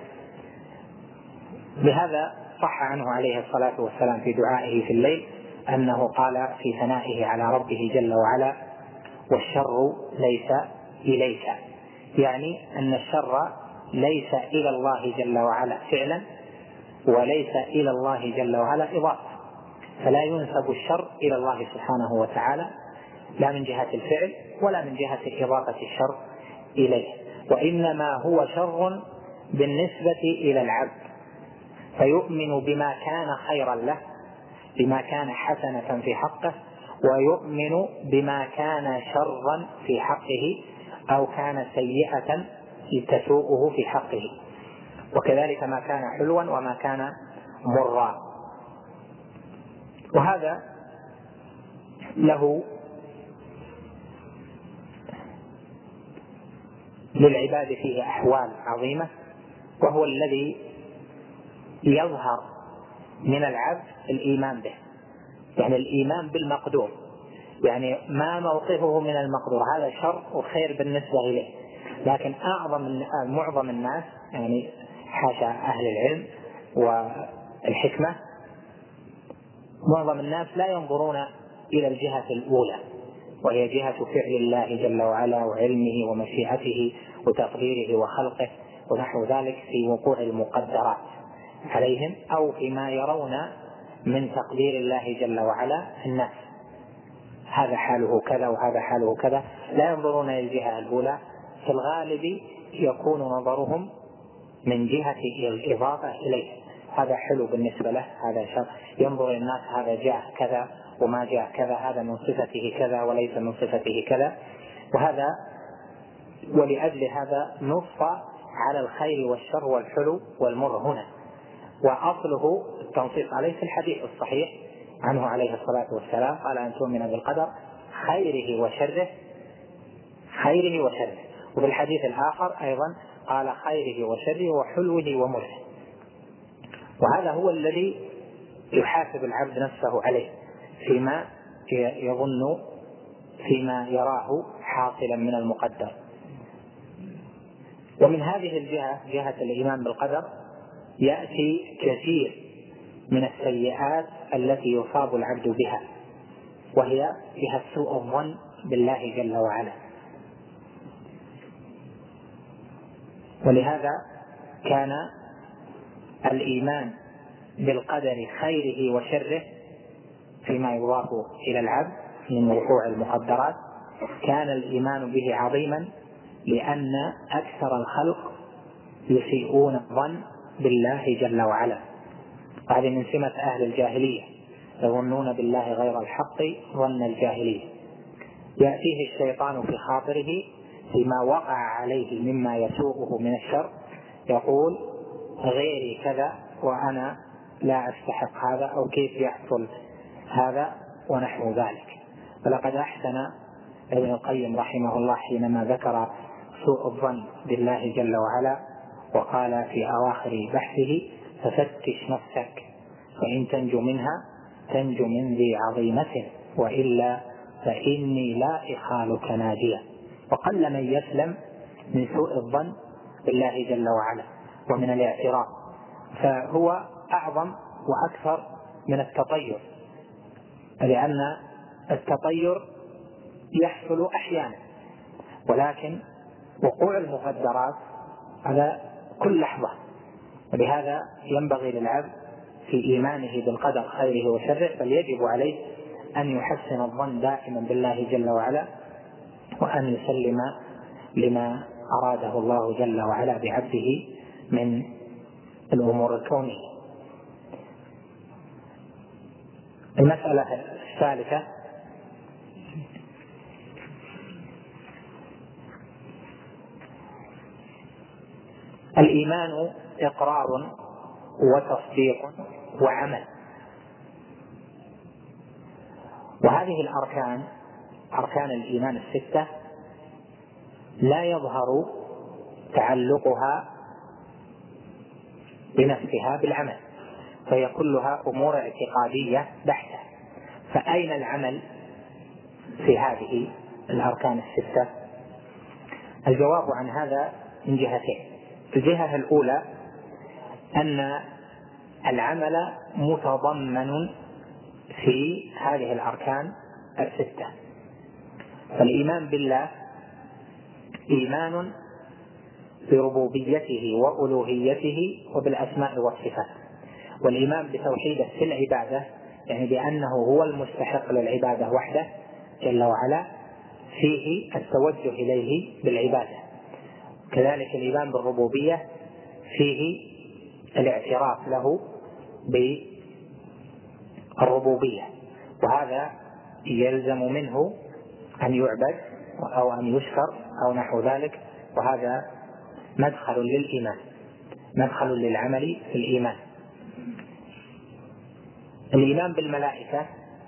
بهذا صح عنه عليه الصلاة والسلام في دعائه في الليل أنه قال في ثنائه على ربه جل وعلا: والشر ليس إليك، يعني أن الشر ليس إلى الله جل وعلا فعلا، وليس إلى الله جل وعلا إضافة، فلا ينسب الشر إلى الله سبحانه وتعالى، لا من جهة الفعل ولا من جهة إضافة الشر إليه، وإنما هو شر بالنسبة إلى العبد، فيؤمن بما كان خيرا له، بما كان حسنة في حقه، ويؤمن بما كان شرا في حقه أو كان سيئة تسوءه في حقه، وكذلك ما كان حلوا وما كان مرا. وهذا له للعباد فيه أحوال عظيمة، وهو الذي يظهر من العبد الإيمان به، يعني الإيمان بالمقدور، يعني ما موقفه من المقدور هذا شر وخير بالنسبة إليه. لكن معظم الناس، يعني حاشا أهل العلم والحكمة، معظم الناس لا ينظرون إلى الجهة الأولى، وهي جهة فعل الله جل وعلا وعلمه ومشيئته وتقديره وخلقه ونحو ذلك في وقوع المقدرات عليهم، أو فيما يرون من تقدير الله جل وعلا الناس، هذا حاله كذا وهذا حاله كذا، لا ينظرون إلى الجهة الأولى. في الغالب يكون نظرهم من جهة الإضافة إليه، هذا حلو بالنسبة له، هذا شر، ينظر الناس هذا جاء كذا وما جاء كذا، هذا من صفته كذا وليس من صفته كذا، وهذا ولأجل هذا نص على الخير والشر والحلو والمر هنا، وأصله التنصيص عليه في الحديث الصحيح عنه عليه الصلاة والسلام، قال أن تؤمن بالقدر خيره وشره، خيره وشره، وفي الحديث الآخر أيضا قال خيره وشره وحلوه ومره. وهذا هو الذي يحاسب العبد نفسه عليه فيما يظن، فيما يراه حاصلا من المقدر. ومن هذه الجهة، جهة الإيمان بالقدر، يأتي كثير من السيئات التي يصاب العبد بها، وهي جهة سوء الظن بالله جل وعلا. ولهذا كان الإيمان بالقدر خيره وشره فيما يضاف إلى العبد من وقوع المقدرات، كان الإيمان به عظيما، لأن أكثر الخلق يسيئون الظن بالله جل وعلا. هذه من سمة أهل الجاهلية، يظنون بالله غير الحق ظن الجاهلية. يأتيه الشيطان في خاطره فيما وقع عليه مما يسوءه من الشر، يقول غيري كذا وأنا لا أستحق هذا، أو كيف يحصل هذا ونحو ذلك. فلقد أحسن ابن القيم رحمه الله حينما ذكر سوء الظن بالله جل وعلا، وقال في أواخر بحثه: ففتش نفسك فإن تنجو منها تنجو من ذي عظيمة، وإلا فإني لا إخالك ناجيا. وقل من يسلم من سوء الظن بالله جل وعلا ومن الاعتراف، فهو أعظم وأكثر من التطير، لأن التطير يحصل أحيانا، ولكن وقوع المقدرات على كل لحظة. ولهذا ينبغي للعبد في إيمانه بالقدر خيره وشره بل يجب عليه أن يحسن الظن دائما بالله جل وعلا، وأن يسلم لما أراده الله جل وعلا بعبده من الأمور الكونية. المسألة الثالثة: الإيمان إقرار وتصديق وعمل. وهذه الأركان، أركان الإيمان الستة، لا يظهر تعلقها بنفسها بالعمل، فهي كلها أمور اعتقادية بحتة. فأين العمل في هذه الأركان الستة؟ الجواب عن هذا من جهتين. الجهة الأولى أن العمل متضمن في هذه الأركان الستة. فالإيمان بالله إيمان بربوبيته وألوهيته وبالأسماء والصفات، والإيمان بتوحيده في العبادة، يعني بأنه هو المستحق للعبادة وحده، جل وعلا فيه التوجه إليه بالعبادة. كذلك الإيمان بالربوبية فيه الاعتراف له بالربوبية، وهذا يلزم منه أن يعبد أو أن يشكر أو نحو ذلك، وهذا مدخل للإيمان، مدخل للعمل في الإيمان. الإيمان بالملائكة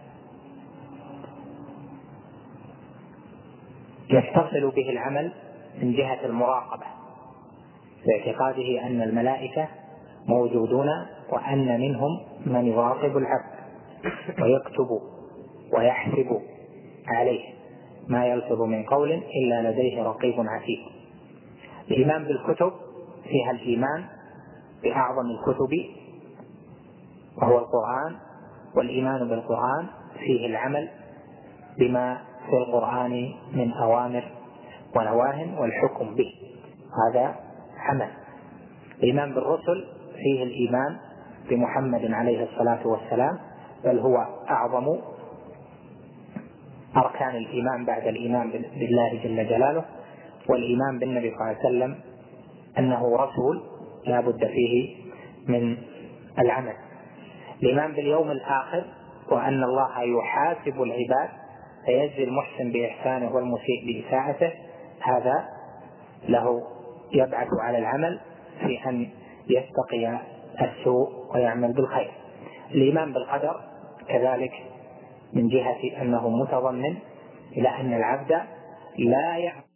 يتصل به العمل من جهة المراقبة، باعتقاده أن الملائكة موجودون وأن منهم من يراقب العبد ويكتب ويحسب عليه ما يلفظ من قول إلا لديه رقيب عتيد. الإيمان بالكتب فيها الإيمان بأعظم الكتب وهو القرآن، والإيمان بالقرآن فيه العمل بما في القرآن من أوامر ونواه والحكم به، هذا عمل. الإيمان بالرسل فيه الإيمان بمحمد عليه الصلاة والسلام، بل هو أعظم أركان الإيمان بعد الإيمان بالله جل جلاله. والإيمان بالنبي صلى الله عليه وسلم أنه رسول لا بد فيه من العمل. الإيمان باليوم الآخر وأن الله يحاسب العباد فيجزي المحسن بإحسانه والمسيء بإساءته، هذا له يبعث على العمل في أن يتقي السوء ويعمل بالخير. الإيمان بالقدر كذلك من جهة أنه متضمن إلى أن العبد لا يعمل